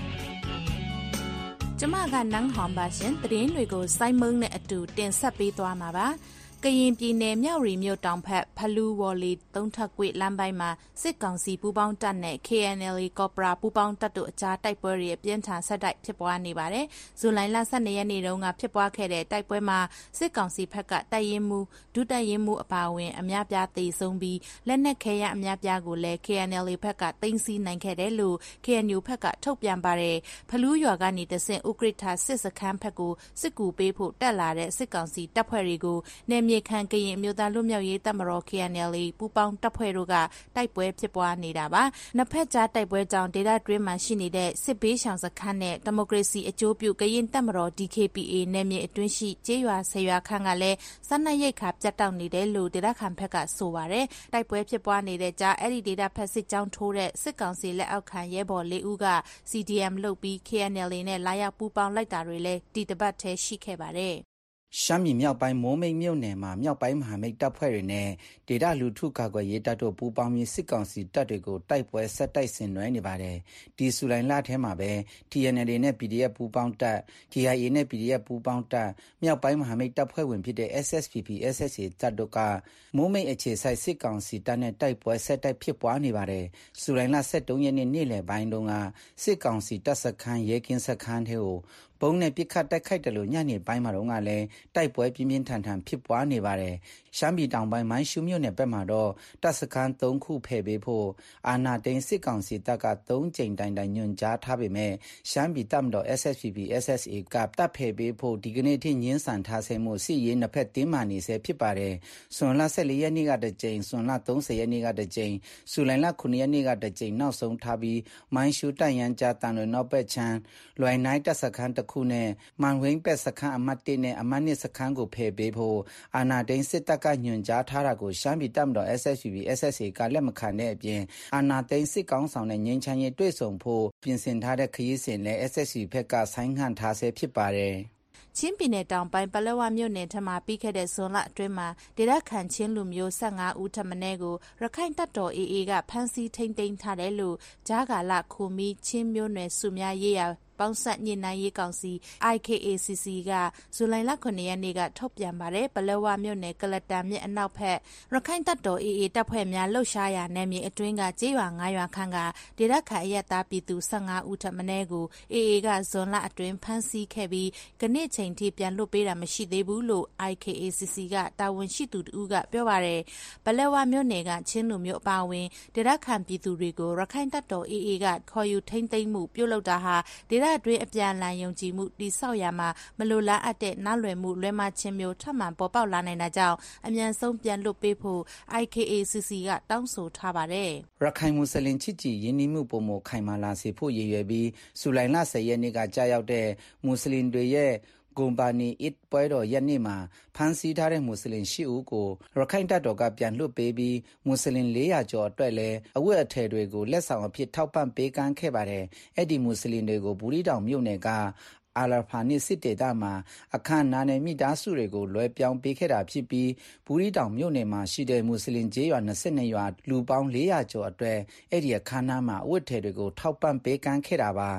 ကျမကနန်းဟောင်ပါရှင်သတင်းတွေကိုစိုင်းမုံနဲ့အတူတင်ဆက်ပေးသွားမှာပါကရင်ပြည်နယ်မြောက်ရီမြို့တောင်ဘက်ဖလူးဝေါ်လီသုံးထပ်ကွေ့လမ်းပိုင်းမှာစစ်ကောင်စီပူးပေါင်းတပ်နဲ့ K N L A ကော်ပရာပူးပေါင်းတပ်တို့အကြားတိုက်ပွဲတွေအပြင်းထန်ဆက်တိုက်ဖြစ်ပွားနေပါတယ်။ဇူလိုင်လဆယ့်နှစ်ရက်နေ့တုန်းကဖြစ်ပွားခဲ့တဲ့တိုက်ပွဲမှာစစ်ကောင်စီဘက်ကတပ်ရင်းမှုဒုတပ်ရင်းမှုအပါအဝင်အများပြားသေဆုံးပြီးလက်နက်ခဲယမ်းအများပြားကိုလည်း K N L A ဘက်ကသိမ်းဆည်းနိုင်ခဲ့တယ်လို့ K N U ဘက်ကထုတ်ပြန်ပါတယ်။ဖလူးရွာကနေတဆင့်ဥကရစ်ထာစစ်စခန်းဘက်ကိုစစ်ကူပေးဖို့တက်လာတဲ့စစ်ကောင်စီတပ်ဖွဲ့တွေကိုနယ်မြေခံကရင်မျိုးသားလူမျိုးရေးတပ်မတော် K N L A ပူးပေါင်းတပ်ဖွဲ့တို့ကတိုက်ပွဲဖြစ်ပွားနေတာပါနှစ်ဖက်ကြားတိုက်ပွဲကြောင့်ဒေသတွင်းမှာရှိနေတဲ့စစ်ဘေးရှောင်စခန်းနဲ့ဒီမိုကရေစီအကျိုးပြုကရင်တပ်မတော် D K P A နယ်မြေအတွင်းရှိကျေးရွာဆယ်ရွာခန့်ကလည်းစားနပ်ရိက္ခာပြတ်တောက်နေတယ်လို့ဒေသခံဘက်ကဆိုပါတယ်တိုက်ပွဲဖြစ်ပွားနေတဲ့ကြားအဲ့ဒီဒေသဖက်စစ်ကြောင်းထိုးတဲ့စစ်ကောင်စီလက်အောက်ခံရဲဘော်လေးဦးက C D M လုပ်ပြီး K N L A နဲ့လာရောက်ပူးပေါင်းလိုက်တာတွေလည်းဒီတပတ်ထဲရှိခဲ့ပါတယ်ရှမ်းပြည်မြောက်ပိုင်းမိုးမိတ်မြို့နယ်မှာမြောက်ပိုင်းမဟာမိတ်တပ်ဖွဲ့တွေနဲ့ဒေသလူထုကာကွယ်ရေးတပ်တို့ပူးပေါင်းပြီးစစ်ကောင်စီတပ်တွေကိုတိုက်ပွဲဆက်တိုက်ဆင်နွှဲနေပါတယ်။ဒီဇူလိုင်လထဲမှာပဲ T N L A နဲ့ P D F ပူးပေါင်းတပ် K I A နဲ့ P D F ပူးပေါင်းတပ်မြောက်ပိုင်းမဟာမိတ်တပ်ဖွဲ့ဝင်ဖြစ်တဲ့ S S P P S S A တပ်တို့ကမိုးမိတ်အခြေစိုက်စစ်ကောင်စီတပ်နဲ့တိုက်ပွဲဆက်တိုက်ဖြစ်ပွားနေပါတယ်။ဇူလိုင်လဆယ့်သုံးရက်နေ့နေ့လယ်ပိုင်းတုန်းကစစ်ကောင်စီတပ်စခန်းရဲကင်းစခန်းထဲကိုပုံနဲ့ပြစ်ခတ်တိုက်ခိုက်တယ်လို့ညနေပိုင်းမှာတော့ကလည်းတိုက်ပွဲပြင်းပြင်းထန်ထန်ဖြစ်ပွားနေပါတယ်။ရှမ်းပြည်တောင်ပိုင်းမိုင်းရှူးမြို့နယ်ဘက်မှာတော့တပ်စခန်းသုံးခုဖယ်ပေးဖို့အာဏာသိမ်းစစ်ကောင်စီတပ်ကသုံးကြိမ်တိုင်တိုင်ညွှန်ကြားထားပေမဲ့ရှမ်းပြည်တပ်မတော် S S P P S S A ကတပ်ဖယ်ပေးဖို့ဒီကနေ့ထိညှင်းဆန်ထားဆဲမှုစစ်ရေးနှစ်ဖက်တင်းမာနေဆဲဖြစ်ပါတယ်။ဇွန်လဆယ့်လေးရက်နေ့ကတစ်ကြိမ်ဇွန်လသုံးဆယ်ရက်နေ့ကတစ်ကြိမ်ဇူလိုင်လခုနှစ်ရက်နေ့ကတစ်ကြိမ်နောက်ဆုံးထားပြီးမိုင်းရှူးတိုင်ရန်ကြားတန်လွင်နောက်ဘက်ချမ်းလွိုင်နိုင်တပ်စခန်းတစ်ခုနဲ့မန်ဝင်းပက်စခန်းအမှတ်၁နဲ့အမှတ်၂စခန်းကိုဖယ်ပေးဖို့အာဏာသိမ်းစစ်တပ်ကညွှန်ကြားထားတာကိုရှမ်းပြည်တပ်မတော် S S P P S S A ကလက်မခံတဲ့အပြင်အာဏာသိမ်းစစ်ကောင်ဆောင်နဲ့ငြိမ်းချမ်းရေးတွေ့ဆုံဖို့ပြင်ဆင်ထားတဲ့ခရီးစဉ်နဲ့ S S P ဘက်ကဆိုင်းငံ့ထားဆဲဖြစ်ပါတယ်။ချင်းပြည်နယ်တောင်ပိုင်းပလက်ဝမြို့နယ်ထမှာပြီးခဲ့တဲ့ဇွန်လအတွင်းမှာဒေသခံချင်းလူမျိုး၁၅ဦးထပ်မံကိုရခိုင်တပ်တော် A A ကဖမ်းဆီးထိန်းသိမ်းထားတယ်လို့ဂျာကာလခုမီချင်းမျိုးနွယ်စုများရေးရာပေါင်းဆက်ညှိနှိုင်းရေးကောင်စီ I K A C C ကဇူလိုင်လခုနှစ်ရက်နေ့ကထုတ်ပြန်ပါတယ်ပလက်ဝမြို့နယ်ကလတန်မြစ်အနောက်ဘက်ရခိုင်တပ်တော် A A တပ်ဖွဲ့များလှုပ်ရှားရာနယ်မြေအတွင်းကကျေးရွာ၅ရွာခန့်ကဒေသခံအရက်သားပြည်သူ၁၅ဦးထပ်မံကို A A ကဇွန်လအတွင်းဖမ်းဆီးခဲ့ပြီးကနေ့ချိန်ထိပြန်လွှတ်ပေးတာမရှိသေးဘူးလို့ I K A C C ကတာဝန်ရှိသူတို့ကပြောပါတယ်ပလက်ဝမြို့နယ်ကချင်းလူမျိုးအပါအဝင်ဒေသခံပြည်သူတွေကိုရခိုင်တပ်တော် A A ကခေါ်ယူထိန်းသိမ်းမှုပြုလုပ်တာဟာဒေသအတွင်းအပြန်အလှန်ယုံကြည်မှုတိဆောက်ရမှာမလိုလားအပ်တဲ့နားလွယ်မှုလွဲမှားခြင်းမျိုးထပ်မံပေါ်ပေါက်လာနိုင်တာကြောင့်အမြန်ဆုံးပြန်လွတ်ပေးဖို့ I K A C C ကတောင်းဆိုထားပါတယ်။ရခိုင်မွတ်စလင်ချစ်ကြည်ရင်းနှီးမှုပုံမခိုင်မာလာစေဖို့ရည်ရွယ်ပြီးဇူလိုင်လ၁၀ရက်နေ့ကကြာရောက်တဲ့မွတ်စလင်တွေရဲ့ဂွန်ဘာနီအစ်ပွဲတော်ရက်နေ့မှာဖမ်းဆီးထားတဲ့မွတ်စလင်၈ဦးကိုရခိုင်တပ်တော်ကပြန်လွှတ်ပေးပြီးမွတ်စလင်၄ရာကျော်အတွက်လည်းအဝတ်အထည်တွေကိုလက်ဆောင်အဖြစ်ထောက်ပံ့ပေးကမ်းခဲ့ပါတယ်။အဲ့ဒီမွတ်စလင်တွေကိုဘူးရီတောင်မြို့နယ်ကအာလာဖာနစ်စစ်တေတာမှာအခမ်းနာနဲ့မိသားစုတွေကိုလွှဲပြောင်းပေးခဲ့တာဖြစ်ပြီးဘူးရီတောင်မြို့နယ်မှာရှိတဲ့မွတ်စလင်ကျေးရွာ၂၂ရွာလူပေါင်း၄ရာကျော်အတွက်အဲ့ဒီအခမ်းနာမှာအဝတ်အထည်တွေကိုထောက်ပံ့ပေးကမ်းခဲ့တာပါ။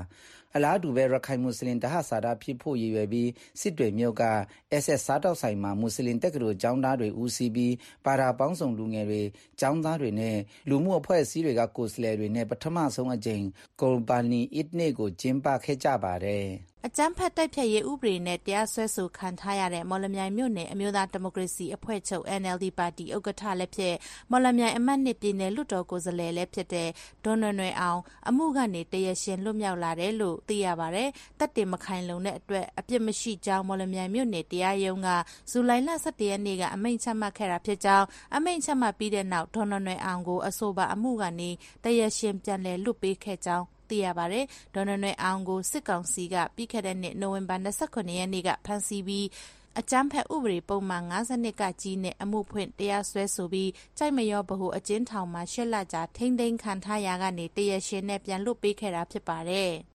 အလားတူပဲရခိုင်မွတ်စလင်တဟဆာဒဖြစ်ဖို့ရည်ရွယ်ပြီးစစ်တွေမြို့က S S စားတောက်ဆိုင်မှာမွတ်စလင်တက္ကသိုလ်ကျောင်းသားတွေဦးစီးပြီးပါရာပေါင်းစုံလူငယ်တွေကျောင်းသားတွေနဲ့လူမှုအဖွဲ့အစည်းတွေကကိုယ်စားလှယ်တွေနဲ့ပထမဆုံးအကြိမ်ကိုဘာနီအစ်နေ့ကိုကျင်းပခဲ့ကြပါတယ်အကြမ်းဖက်တိုက်ဖြတ်ရေးဥပဒေနဲ့တရားစွဲဆိုခံထားရတဲ့မော်လမြိုင်မြို့နယ်အမျိုးသားဒီမိုကရေစီအဖွဲ့ချုပ် N L D ပါတီဥက္ကဋ္ဌလည်းဖြစ်မော်လမြိုင်အမှတ်နှစ်ပြည်နယ်လွှတ်တော်ကိုယ်စားလှယ်လည်းဖြစ်တဲ့ဒေါ်နွယ်နွယ်အောင်အမှုကနေတရားရှင်လွတ်မြောက်လာတယ်လို့သိရပါတယ်။တပ်တင်မခိုင်လုံတဲ့အတွက်အပြစ်မရှိကြောင်းမော်လမြိုင်မြို့နယ်တရားရုံးကဇူလိုင်လ၁၁ရက်နေ့ကအမိန့်ချမှတ်ခဲ့တာဖြစ်ကြောင်းအမိန့်ချမှတ်ပြီးတဲ့နောက်ဒေါ်နွယ်နွယ်အောင်ကိုအဆိုပါအမှုကနေတရားရှင်ပြန်လည်လွတ်ပေးခဲ့ကြောင်းသိရပါတယ်။ဒေါ်နွယ်နွယ်အောင်ကိုစစ်ကောင်စီကပြီးခဲ့တဲ့နှစ်နိုဝင်ဘာ၂၇ရက်နေ့ကဖမ်းဆီးပြီးအကြမ်းဖက်ဥပဒေပုံမှန်၅၂ကကြီးနဲ့အမှုဖွင့်တရားစွဲဆိုပြီးကြိုက်မရောဗဟိုအကျဉ်းထောင်မှာရှစ်လကြာထိန်းသိမ်းခံထားရာကနေတရားရှင်နဲ့ပြန်လွတ်ပေးခဲ့တာဖြစ်ပါတယ်။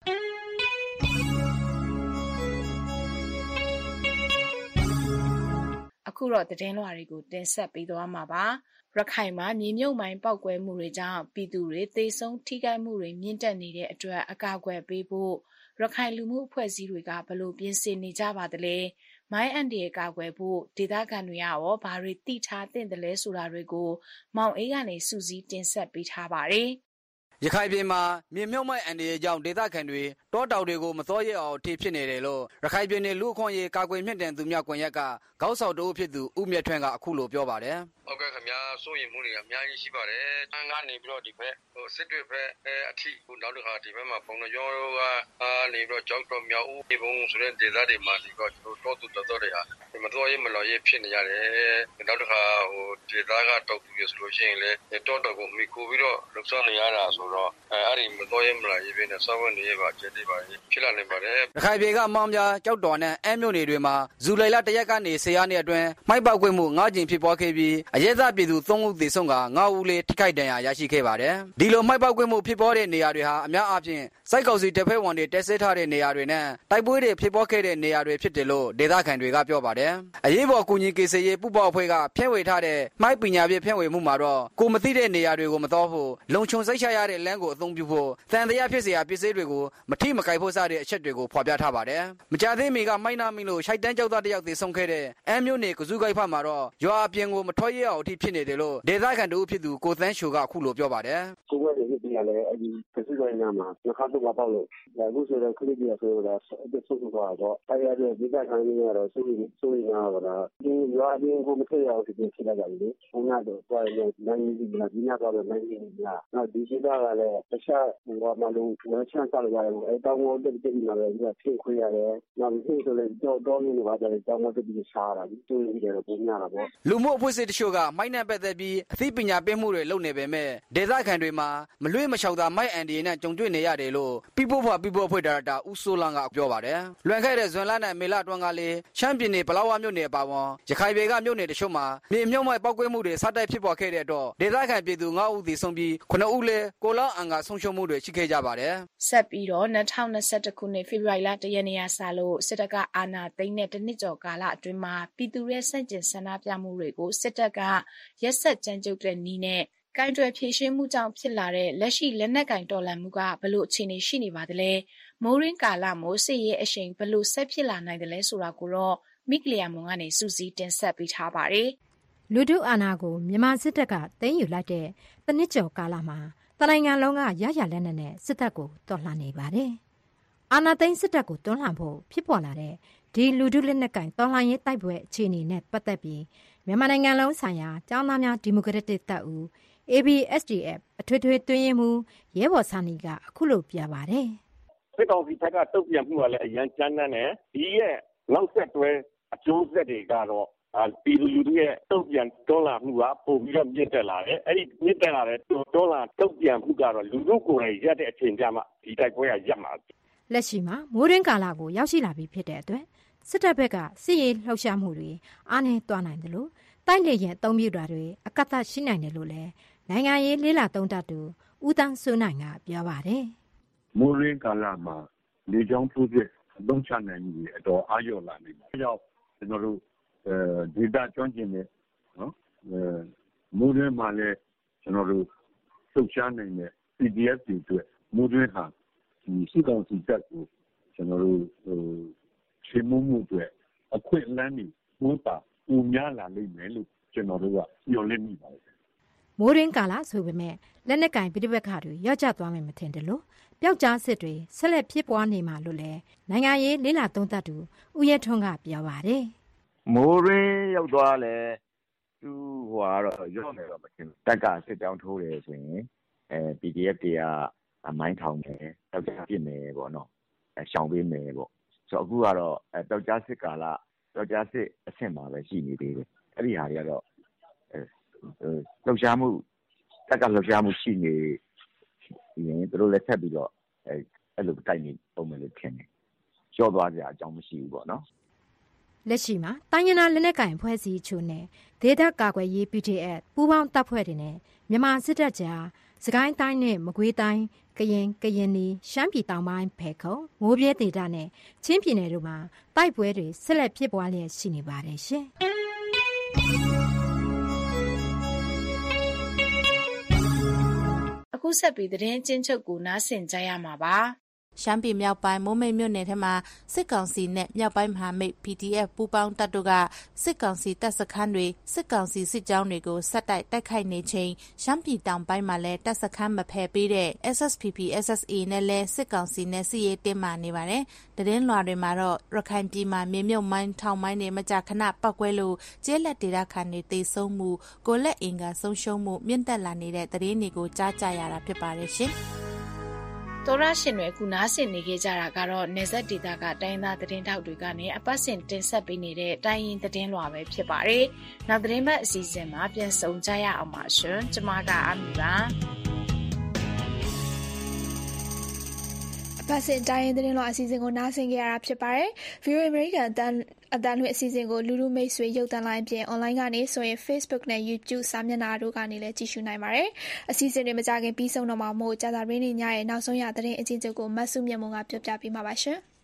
အခုတော့သတင်းလွှာတွေကိုတင်ဆက်ပေးသွားမှာပါရခိုင်မှာမြေမြုပ်မိုင်းပေါက်ကွဲမှုတွေကြောင့်ပြည်သူတွေသေဆုံးထိခိုက်မှုတွေမြင့်တက်နေတဲ့အတွက်အကာအကွယ်ပေးဖို့ရခိုင်လူမှုအဖွဲ့အစည်းတွေကဘယ်လိုပြင်ဆင်နေကြပါသလဲမိုင်းအန်ဒီရဲ့ကာကွယ်ဖို့ဒေသခံတွေရောဘာတွေသိထားသင့်တယ်လဲဆိုတာတွေကိုမောင်အေးကနေစူးစီးတင်ဆက်ပေးထားပါတယ်ရခိုင်ပြည်မှာမြေမြုပ်မိုင်းအန်ဒီရဲ့ကြောင့်ဒေသခံတွေတောတောင်တွေကိုမစောရဲအောင်ထိဖြစ်နေတယ်လို့ရခိုင်ပြည်နယ်လူ့အခွင့်အရေးကာကွယ်မြင့်တင်သူများကွန်ရက်ကခေါင်းဆောင်တဦးဖြစ်သူဦးမြတ်ထွန်းကအခုလိုပြောပါတယ်ဟုတ်ကဲ့ခင်ဗျာစိုးရိမ်မှုတွေအများကြီးရှိပါတယ်။အငါနေပြီးတော့ဒီဘက်ဟိုစစ်တွေဘက်အဲအထီးဟိုနောက်တစ်ခါဒီဘက်မှာပုံတော်ရောကအာနေပြီးတော့ကြောက်တော့မြောက်ဦးဒီဘုံဆိုတဲ့ဒေသတွေမှာဒီတော့ကျွန်တော်တို့တော်တော်တွေဟာဒီမတော်ရေးမလော်ရေးဖြစ်နေရတယ်။နောက်တစ်ခါဟိုဒေသကတောက်သူရဆိုလို့ရှိရင်လေတောတော်ကိုမိခိုးပြီးတော့လှုပ်ရှားနေရတာဆိုတော့အဲအဲ့ဒီမတော်ရေးမလော်ရေးပဲနဲ့စောဝင်နေရပါကျတဲ့ပါဖြစ်လာနေပါတယ်။ရခိုင်ပြည်ကမောင်ပြကြောက်တော်နဲ့အဲမြို့နယ်တွေမှာဇူလိုင်လတရက်ကနေဆယ်ရက်နေ့အတွင်းမိုက်ပေါက်ကွဲမှု၅ကြိမ်ဖြစ်ပွားခဲ့ပြီးအရဲသားပြည်သူသုံးဦးသေဆုံးကငါးဦးလေးထိခိုက်ဒဏ်ရာရရှိခဲ့ပါတယ်။ဒီလိုမိုက်ပေါက်ကွဲမှုဖြစ်ပေါ်တဲ့နေရာတွေဟာအများအားဖြင့်စိုက်ကောက်စီတပ်ဖွဲ့ဝင်တွေတက်ဆဲထားတဲ့နေရာတွေနဲ့တိုက်ပွဲတွေဖြစ်ပေါ်ခဲ့တဲ့နေရာတွေဖြစ်တယ်လို့ဒေသခံတွေကပြောပါတယ်။အရေးပေါ်ကူညီကေဆေးရေးပူပေါအဖွဲ့ကဖြန့်ဝေထားတဲ့မိုက်ပညာပြဖြန့်ဝေမှုမှာတော့ကိုမသိတဲ့နေရာတွေကိုမတော်ဖို့လုံခြုံစိတ်ချရတဲ့လမ်းကိုအသုံးပြုဖို့တန်တရားဖြစ်เสียပစ္စည်းတွေကိုမထိမကိုက်ဖို့စတဲ့အချက်တွေကိုဖော်ပြထားပါတယ်။မကြသေးမီကမိုက်နာမီလို့ရှိုက်တန်းကြောက်သားတယောက်သေဆုံးခဲ့တဲ့အမ်းမြို့နယ်ကစုကိုက်ဖက်မှာတော့ရွာအပြင်ကိုမထွက်ရအောင်အထိဖြစ်နေတယ်လို့ဒေသခံတို့ဖြစ်သူကိုသန်းချိုကအခုလိုပြောပါတယ်။ကိုယ်ကလည်းဒီကလည်းအဲဒီကစုကိုက်နာမှာနှခါတော့ပေါက်လို့ဒါအခုဆိုတော့ခလိကြီးဆိုတော့အဲ့ဆုပ်သွားတော့အဲ့ရတဲ့ဒေသခံတွေကတော့စိုးရိမ်စိုးရိမ်ရတော့ဒီရွာအပြင်ကိုမထွက်ရအောင်ဖြစ်ဖြစ်လာကြတယ်လေ။ဘုံကတော့တွားနေနိုင်နေပြီလားဒီညကတော့နိုင်နေပြီလား။နောက်ဒီဒေသကလည်းတခြားဟိုမှာလုံးဝချမ်းသာကြရတယ်အဲ့တောင်းဝတ်တက်တက်နေတယ်ဒီကဖြစ်ခွေရတယ်။နောက်ဒီဆိုလည်းတော့တော့နေပါကြတယ်တောင်းဝတ်တက်ပြီးရှားတာဒီတွေ့ရတယ်ပုံများတာပေါ့လူမှုအဖွဲ့အစည်းတချို့ကမိုက်နဲ့ပတ်သက်ပြီးအသိပညာပေးမှုတွေလုပ်နေပေမဲ့ဒေသခံတွေမှာမလွေးမလျှောက်သာမိုက်အန်ဒီနဲ့ကြုံတွေ့နေရတယ်လို့ပြည်ပို့ဖွာပြည်ပို့အဖွဲ့ဒါရိုက်တာဦးစိုးလန်းကပြောပါတယ်။လွန်ခဲ့တဲ့ဇွန်လနဲ့မေလအတွင်းကလည်းရှမ်းပြည်နယ်ပလောဝမြို့နယ်ပါဝန်ရခိုင်ပြည်ကမြို့နယ်တချို့မှာမြေမြုပ်မိုက်ပောက်ကွဲမှုတွေစတိုက်ဖြစ်ပေါ်ခဲ့တဲ့တော့ဒေသခံပြည်သူငါးဦးသေဆုံးပြီးခုနှစ်ဦးလည်းကိုလောင်းအန်ကဆုံးရှုံးမှုတွေရှိခဲ့ကြပါတယ်။ဆက်ပြီးတော့၂၀၂၁ခုနှစ်ဖေဖော်ဝါရီလတရက်နေ့ကစလို့စစ်တပ်ကအာဏာသိမ်းတဲ့တနှစ်ကျော်ကာလအတွင်းမှာပြည်သူရဲ့စန့်ကျင်ဆန္ဒပြမှုတွေကိုစစ်တပ်ကရက်စက်ကြမ်းကြုတ်တဲ့နည်းနဲ့ကင်တွယ်ဖြည့်ရှင်းမှုကြောင့်ဖြစ်လာတဲ့လက်ရှိလက်နက်ကင်တော်လှန်မှုကဘလို့အခြေအနေရှိနေပါသလဲမိုးရင်းကာလမို့စစ်ရေးအရှိန်ဘလို့ဆက်ဖြစ်လာနိုင်တယ်လဲဆိုတာကိုတော့မိကလျာမွန်ကနေစူးစီးတင်ဆက်ပေးထားပါတယ်လူထုအာဏာကိုမြန်မာစစ်တပ်ကသိမ်းယူလိုက်တဲ့တနစ်ကျော်ကာလမှာတနိုင်ငံလုံးကရရလက်နက်နဲ့စစ်တပ်ကိုတော်လှန်နေပါတယ်အာဏာသိမ်းစစ်တပ်ကိုတွန်းလှန်ဖို့ဖြစ်ပေါ်လာတဲ့ဒီလူထုလက်နက်ကင်တော်လှန်ရေးတိုက်ပွဲအခြေအနေနဲ့ပတ်သက်ပြီးမြန်မာနိုင်ငံလုံးဆိုင်ရာကျောင်းသားများဒီမိုကရက်တစ်တပ်ဦး A B S D F အထွေထွေတွင်းရေးမှူးရဲဘော်စာနီကအခုလိုပြပါတယ်စစ်ကောင်စီဘက်ကတုံ့ပြန်မှုကလည်းအရန်ကြမ်းတမ်းတယ်ဒီရဲ့နောက်ဆက်တွဲအကျိုးဆက်တွေကတော့ပြည်သူလူထုရဲ့တုံ့ပြန်တွန်းလှန်မှုကပိုပြီးတော့မြင့်တက်လာတယ်အဲ့ဒီမြင့်တက်လာတဲ့တွန်းလှန်တုံ့ပြန်မှုကတော့လူထုကိုယ်တိုင်ရက်တဲ့အချိန်ကြမှာဒီတိုက်ပွဲကရပ်မှာလက်ရှိမှာမိုးရင်းကာလကိုရောက်ရှိလာပြီဖြစ်တဲ့အတွက်စစ်တပ်ဘက်ကစစ်ရေးလှုပ်ရှားမှုတွေအားနည်းသွားနိုင်တယ်လို့တိုက်လေရင်အုံပြုတာတွေအကန့်အသတ်ရှိနိုင်တယ်လို့လည်းနိုင်ငံရေးလေးလာသုံးတတ်သူဦးတန်းစိုးနိုင်ကပြောပါတယ်မိုးရင်းကာလမှာလေကြောင်းထိုးစစ်အသုံးချနိုင်မှုအတော်အားလျော့လာနေပါတယ်။အဲကြောင့်ကျွန်တော်တို့ဒေတာကျွမ်းကျင်တဲ့နော်မိုးရင်းမှာလည်းကျွန်တော်တို့လှုပ်ရှားနိုင်တဲ့ P D F တွေအတွက်မိုးရင်းဟာဒီစစ်ကောင်စီတပ်ကိုကျွန်တော်တို့ဟိုရှင်းမှုမှုတွေအခွင့်အလမ်းတွေဝန်တာပုံများလာလိမ့်မယ်လို့ကျွန်တော်တို့ကညှော်လင့်မိပါတယ်မိုးရင်းကာလဆိုပေမဲ့လက်နက်ကင်ပြိပက္ခတွေရော့ကျသွားမယ်မထင်တယ်လို့ပျောက်ကြားစစ်တွေဆက်လက်ဖြစ်ပွားနေမှာလို့လည်းနိုင်ငံရေးလေးလာသုံးသပ်သူဦးရဲထွန်းကပြောပါတယ်မိုးရင်းရောက်သွားလဲသူဟိုကတော့ရော့မယ်တော့မထင်ဘူးတက်ကစစ်တောင်းထိုးတယ်ဆိုရင်အဲ ပီ ဒီ အက်ဖ် တွေကအမိုင်းထောင်တယ်ပျောက်ကြားပြစ်မယ်ပေါ့နော်အဲရှောင်ပေးမယ်ပေါ့ဆိုတော့အခုကတော့အဲပျောက်ကြားစစ်ကာလပျောက်ကြားစစ်အဆင့်မှာပဲရှိနေသေးတယ်အဲ့ဒီဟာတွေကတော့အဲလှုပ်ရှားမှုတက်ကလှုပ်ရှားမှုရှိနေရင်သူတို့လည်းဆက်ပြီးတော့အဲအဲ့လိုတိုက်နေပုံမယ်လို့ထင်တယ်ကျော်သွားကြအကြောင်းမရှိဘူးပေါ့နော်လက်ရှိမှာတိုင်းရင်းသားလက်နက်ကိုင်ဖွဲ့စည်းချို့နဲ့ဒေသကာကွယ်ရေး ပီ ဒီ အက်ဖ် ပူးပေါင်းတပ်ဖွဲ့တွေနဲ့မြန်မာစစ်တပ်ကြားစကိုင်းတိုင်းနဲ့မကွေးတိုင်းကရင်ကရင်နီရှမ်းပြည်တောင်ပိုင်းဖဲခုံမိုးပြဲဒေသနဲ့ချင်းပြည်နယ်တို့မှာတိုက်ပွဲတွေဆက်လက်ဖြစ်ပွားလျက်ရှိနေပါတယ်ရှင်အခုဆက်ပြီးသတင်းကျဉ်းချုပ်ကိုနားဆင်ကြရမှာပါရှမ်းပြည်မြောက်ပိုင်းမိုးမိတ်မြို့နယ်ထဲမှာစစ်ကောင်စီနဲ့မြောက်ပိုင်းမဟာမိတ် ပီ ဒီ အက်ဖ် ပူးပေါင်းတပ်တို့ကစစ်ကောင်စီတပ်စခန်းတွေစစ်ကောင်စီစစ်ကြောင်းတွေကိုဆက်တိုက်တိုက်ခိုက်နေချိန်ရှမ်းပြည်တောင်ပိုင်းမှာလည်းတပ်စခန်းမဖယ်ပေးတဲ့ အက်စ် အက်စ် ပီ ပီ အက်စ် အက်စ် အေ နဲ့လည်းစစ်ကောင်စီနဲ့စစ်ရေးတင်းမာနေပါတယ်။သတင်းလွှာတွေမှာတော့ရခိုင်ပြည်မှာမြေမြုပ်မိုင်းထောင်မိုင်းတွေမကြာခဏပောက်ကွဲလို့ကျေးလက်ဒေသခံတွေသေဆုံးမှုကိုလက်အင်ကဆုံးရှုံးမှုမြင့်တက်လာနေတဲ့သတင်းတွေကိုကြားကြရတာဖြစ်ပါတယ်ရှင်။သောရရှင်တွေအခုနားဆင်နေကြကြတာကတော့နေဆက်ဒေတာကတိုင်းသားသတင်းတောက်တွေကနေအပတ်စဉ်တင်ဆက်ပေးနေတဲ့တိုင်းရင်းသတင်းလွှာပဲဖြစ်ပါတယ်။နောက်သတင်းပတ်အစီအစဉ်မှာပြန်ဆုံကြရအောင်ပါရှင်။ကျွန်မကအမီပါ။အပတ်စဉ်တိုင်းရင်းသတင်းလွှာအစီအစဉ်ကိုနားဆင်ကြရတာဖြစ်ပါတယ်။ View American အတန်းအတန်းလွှင့်အစီအစဉ်ကိုလူလူမိတ်ဆွေရုပ်သံလိုင်းပြင် online ကနေဆိုရင် Facebook နဲ့ YouTube စာမျက်နှာတို့ကနေလည်းကြည့်ရှုနိုင်ပါတယ်။အစီအစဉ်တွေမကြခင်ပြီးဆုံးတော့မှာမို့ကြာသပတေးနေ့ညရဲ့နောက်ဆုံးရသတင်းအချင်းချင်းကိုမတ်စုမြတ်မုံကပြောပြပေးမှာပါရှင်။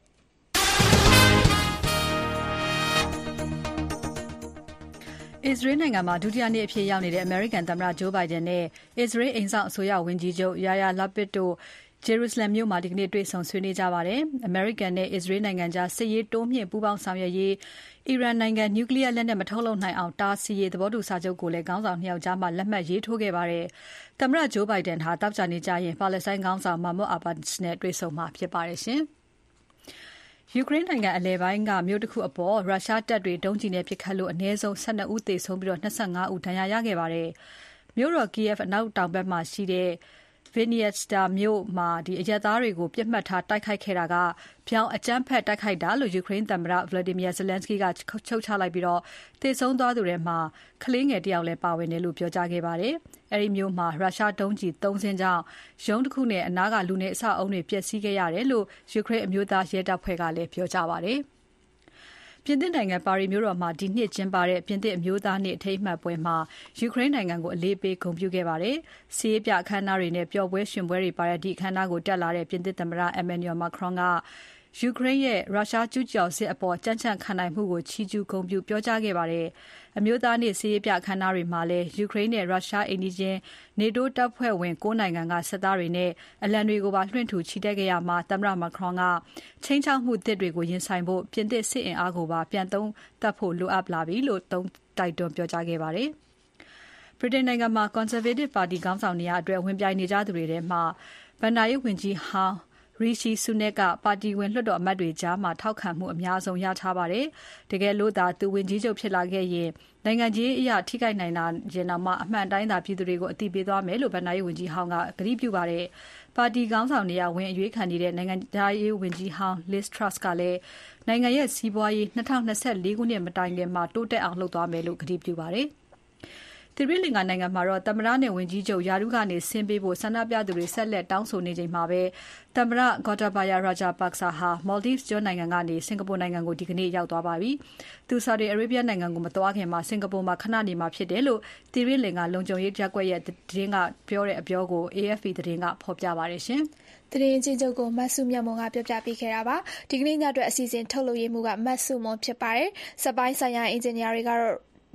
အစ္စရေးနိုင်ငံမှာဒုတိယနေ့အဖြစ်ရောက်နေတဲ့ American သမ္မတ Joe Biden နဲ့အစ္စရေးအိမ်စောင့်အစိုးရဝန်ကြီးချုပ် Yair Lapid တို့ဂျေရုဆလင်မြို့မှာဒီကနေ့တွေ့ဆုံဆွေးနွေးကြပါတယ်။ American နဲ့ Israel နိုင်ငံကြားစစ်ရေးတိုးမြှင့်ပူးပေါင်းဆောင်ရွက်ရေးအီရန်နိုင်ငံနျူကလ িয়ার လက်နက်မထုတ်လုပ်နိုင်အောင်တားဆီးရေးသဘောတူစာချုပ်ကိုလည်းခေါင်းဆောင်နှစ်ယောက်ကြားမှာလက်မှတ်ရေးထိုးခဲ့ပါတယ်။သမ္မတ Joe Biden ဟာတောက်ကြနေကြရင်ပါလက်စတိုင်းခေါင်းဆောင် Mahmoud Abbas နဲ့တွေ့ဆုံမှာဖြစ်ပါတယ်ရှင်။ယူကရိန်းနိုင်ငံအလယ်ပိုင်းကမြို့တစ်ခုအပေါ်ရုရှားတပ်တွေဒုံးကျည်နဲ့ပစ်ခတ်လို့အနည်းဆုံး၁၂ဦးသေဆုံးပြီး၂၅ဦးဒဏ်ရာရခဲ့ပါတယ်။မြို့တော် Kiev အနောက်တောင်ဘက်မှာရှိတဲ့ Vinnytsia မြို့မှာအရပ်သားတွေကိုပြစ်မှတ်ထားတိုက်ခိုက်ခဲ့တာကဗြောင်အကြမ်းဖက်တိုက်ခိုက်တာလို့ယူကရိန်းသမ္မတ Volodymyr Zelensky ကချုပ်ချလိုက်ပြီးသေဆုံးသွားသူတွေမှာကလေးငယ်တစ်ယောက်လည်းပါဝင်တယ်လို့ပြောကြားခဲ့ပါတယ်။အဲဒီမြို့မှာရုရှားဒုံးကျည်သုံးစင်းကြောင့်ရုံးတစ်ခုနဲ့အနားကလူနေအဆောက်အုံတွေပျက်စီးခဲ့ရတယ်လို့ယူကရိန်းအမျိုးသားရဲတပ်ဖွဲ့ကလည်းပြောကြားပါတယ်။ပြင်သစ်နိုင်ငံပါရီမြို့တော်မှာဒီနှစ်ကျင်းပတဲ့ပြင်သစ်အမျိုးသားနေ့အထိမ်းအမှတ်ပွဲမှာယူကရိန်းနိုင်ငံကိုအလေးပေးဂုဏ်ပြုခဲ့ပါတယ်။စီးရေးပြအခမ်းအနားတွေနဲ့ပျော်ပွဲရွှင်ပွဲတွေပါတဲ့ဒီအခမ်းအနားကိုတက်လာတဲ့ပြင်သစ်သမ္မတ Emmanuel Macron ကယူကရိန်းရဲ့ရုရှားကျူးကျော်စစ်အပေါ်ကြမ်းကြမ်းခံနိုင်မှုကိုချီးကျူးဂုဏ်ပြုပြောကြားခဲ့ပါတယ်။အမျိုးသားနေ့စီးရေးပြအခမ်းအနားတွေမှာလည်းယူကရိန်းနဲ့ရုရှားအိမ်နီးချင်း NATO တပ်ဖွဲ့ဝင်၉နိုင်ငံကစစ်သားတွေနဲ့အလံတွေကိုပါလွှင့်ထူချီတက်ခဲ့ရမှာသမ္မတ Macron ကချင်းချောက်မှုသစ်တွေကိုရင်ဆိုင်ဖို့ပြင်သစ်စစ်အင်အားကိုပါပြန်သုံးသပ်ဖို့လိုအပ်လာပြီလို့သုံးတိုက်တွန်းပြောကြားခဲ့ပါတယ်။ဗြိတိန်နိုင်ငံမှာ Conservative ပါတီခေါင်းဆောင်နေရာအတွက်ဝင်ပြိုင်နေကြသူတွေထဲမှာဘဏ္ဍာရေးဝန်ကြီးဟောင်းRishi Sunak ကပါတီဝင်လွှတ်တော်အမတ်တွေကြားမှာထောက်ခံမှုအများဆုံးရထားပါတယ်။တကယ်လို့သာသူဝန်ကြီးချုပ်ဖြစ်လာခဲ့ရင်နိုင်ငံကြီးအရာထိခိုက်နိုင်တာရင်တော့မှအမှန်တိုင်းသာပြည်သူတွေကိုအသိပေးသွားမယ်လို့ဗဏ္ဍာရေးဝန်ကြီးဟောင်းကကတိပြုပါတယ်။ပါတီခေါင်းဆောင်နေရာဝင်အရွေးခံနေတဲ့နိုင်ငံသားရေးဝန်ကြီးဟောင်း Liz Truss ကလည်းနိုင်ငံရဲ့စီးပွားရေး၂၀၂၄ခုနှစ်မတိုင်ခင်မှာတိုးတက်အောင်လုပ်သွားမယ်လို့ကတိပြုပါတယ်။သီရိလင်္ကာနိုင်ငံမှာတော့သမ္မတနဲ့ဝန်ကြီးချုပ်ယာရုကနေဆင်းပေးဖို့ဆန္ဒပြသူတွေဆက်လက်တောင်းဆိုနေချိန်မှာပဲသမ္မတ Gotabaya Rajapaksa ဟာ Maldives ကျွန်းနိုင်ငံကနေစင်ကာပူနိုင်ငံကိုဒီကနေ့ရောက်သွားပါပြီ။သူ Saudi Arabia နိုင်ငံကိုမသွားခင်မှာစင်ကာပူမှာခဏနေမှာဖြစ်တယ်လို့သီရိလင်္ကာလုံခြုံရေးရပ်ကွက်ရဲ့သတင်းကပြောတဲ့အပြောကို A F P သတင်းကဖော်ပြပါတယ်ရှင်။သတင်းချင်းချုပ်ကိုမတ်စုမြတ်မုံကပြောပြပေးခဲ့တာပါဒီကနေ့ညအတွက်အစီအစဉ်ထုတ်လုပ်ရေးမှုကမတ်စုမွန်ဖြစ်ပါတယ်စပိုင်းဆိုင်ရာအင်ဂျင်နီယာတွေကတော့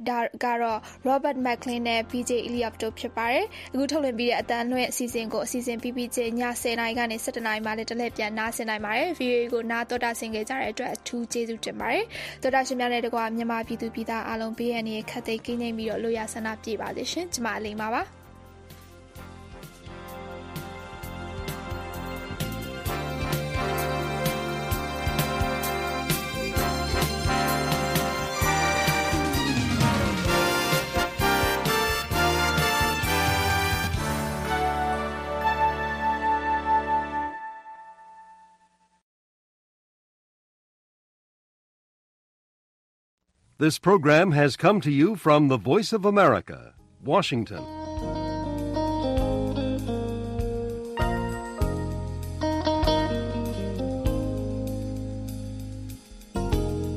ဒါကတော့ Robert McLean နဲ့ B J Eliab တို့ဖြစ်ပါတယ်အခုထုတ်လွှင့်ပြီးတဲ့အတန်းလွှင့်အစီအစဉ်ကိုအစီအစဉ်ပြီးပြီးချင်းညဆယ်နာရီကနေဆယ်တစ်နာရီမှလည်းတစ်လက်ပြန်နားဆင်နိုင်ပါတယ် V O A ကိုနားတော်တာဆင်ခဲ့ကြတဲ့အတွက်အထူးကျေးဇူးတင်ပါတယ်တော်တာရှင်များနဲ့တကွာမြန်မာပြည်သူပြည်သားအားလုံးဘေးရန်တွေခတ်သိမ်းကင်းငြိမ်းပြီးတော့လိုရဆန္ဒပြပါစေရှင်ကျွန်မအလိမ္မာပါ This program has come to you from the Voice of America, Washington.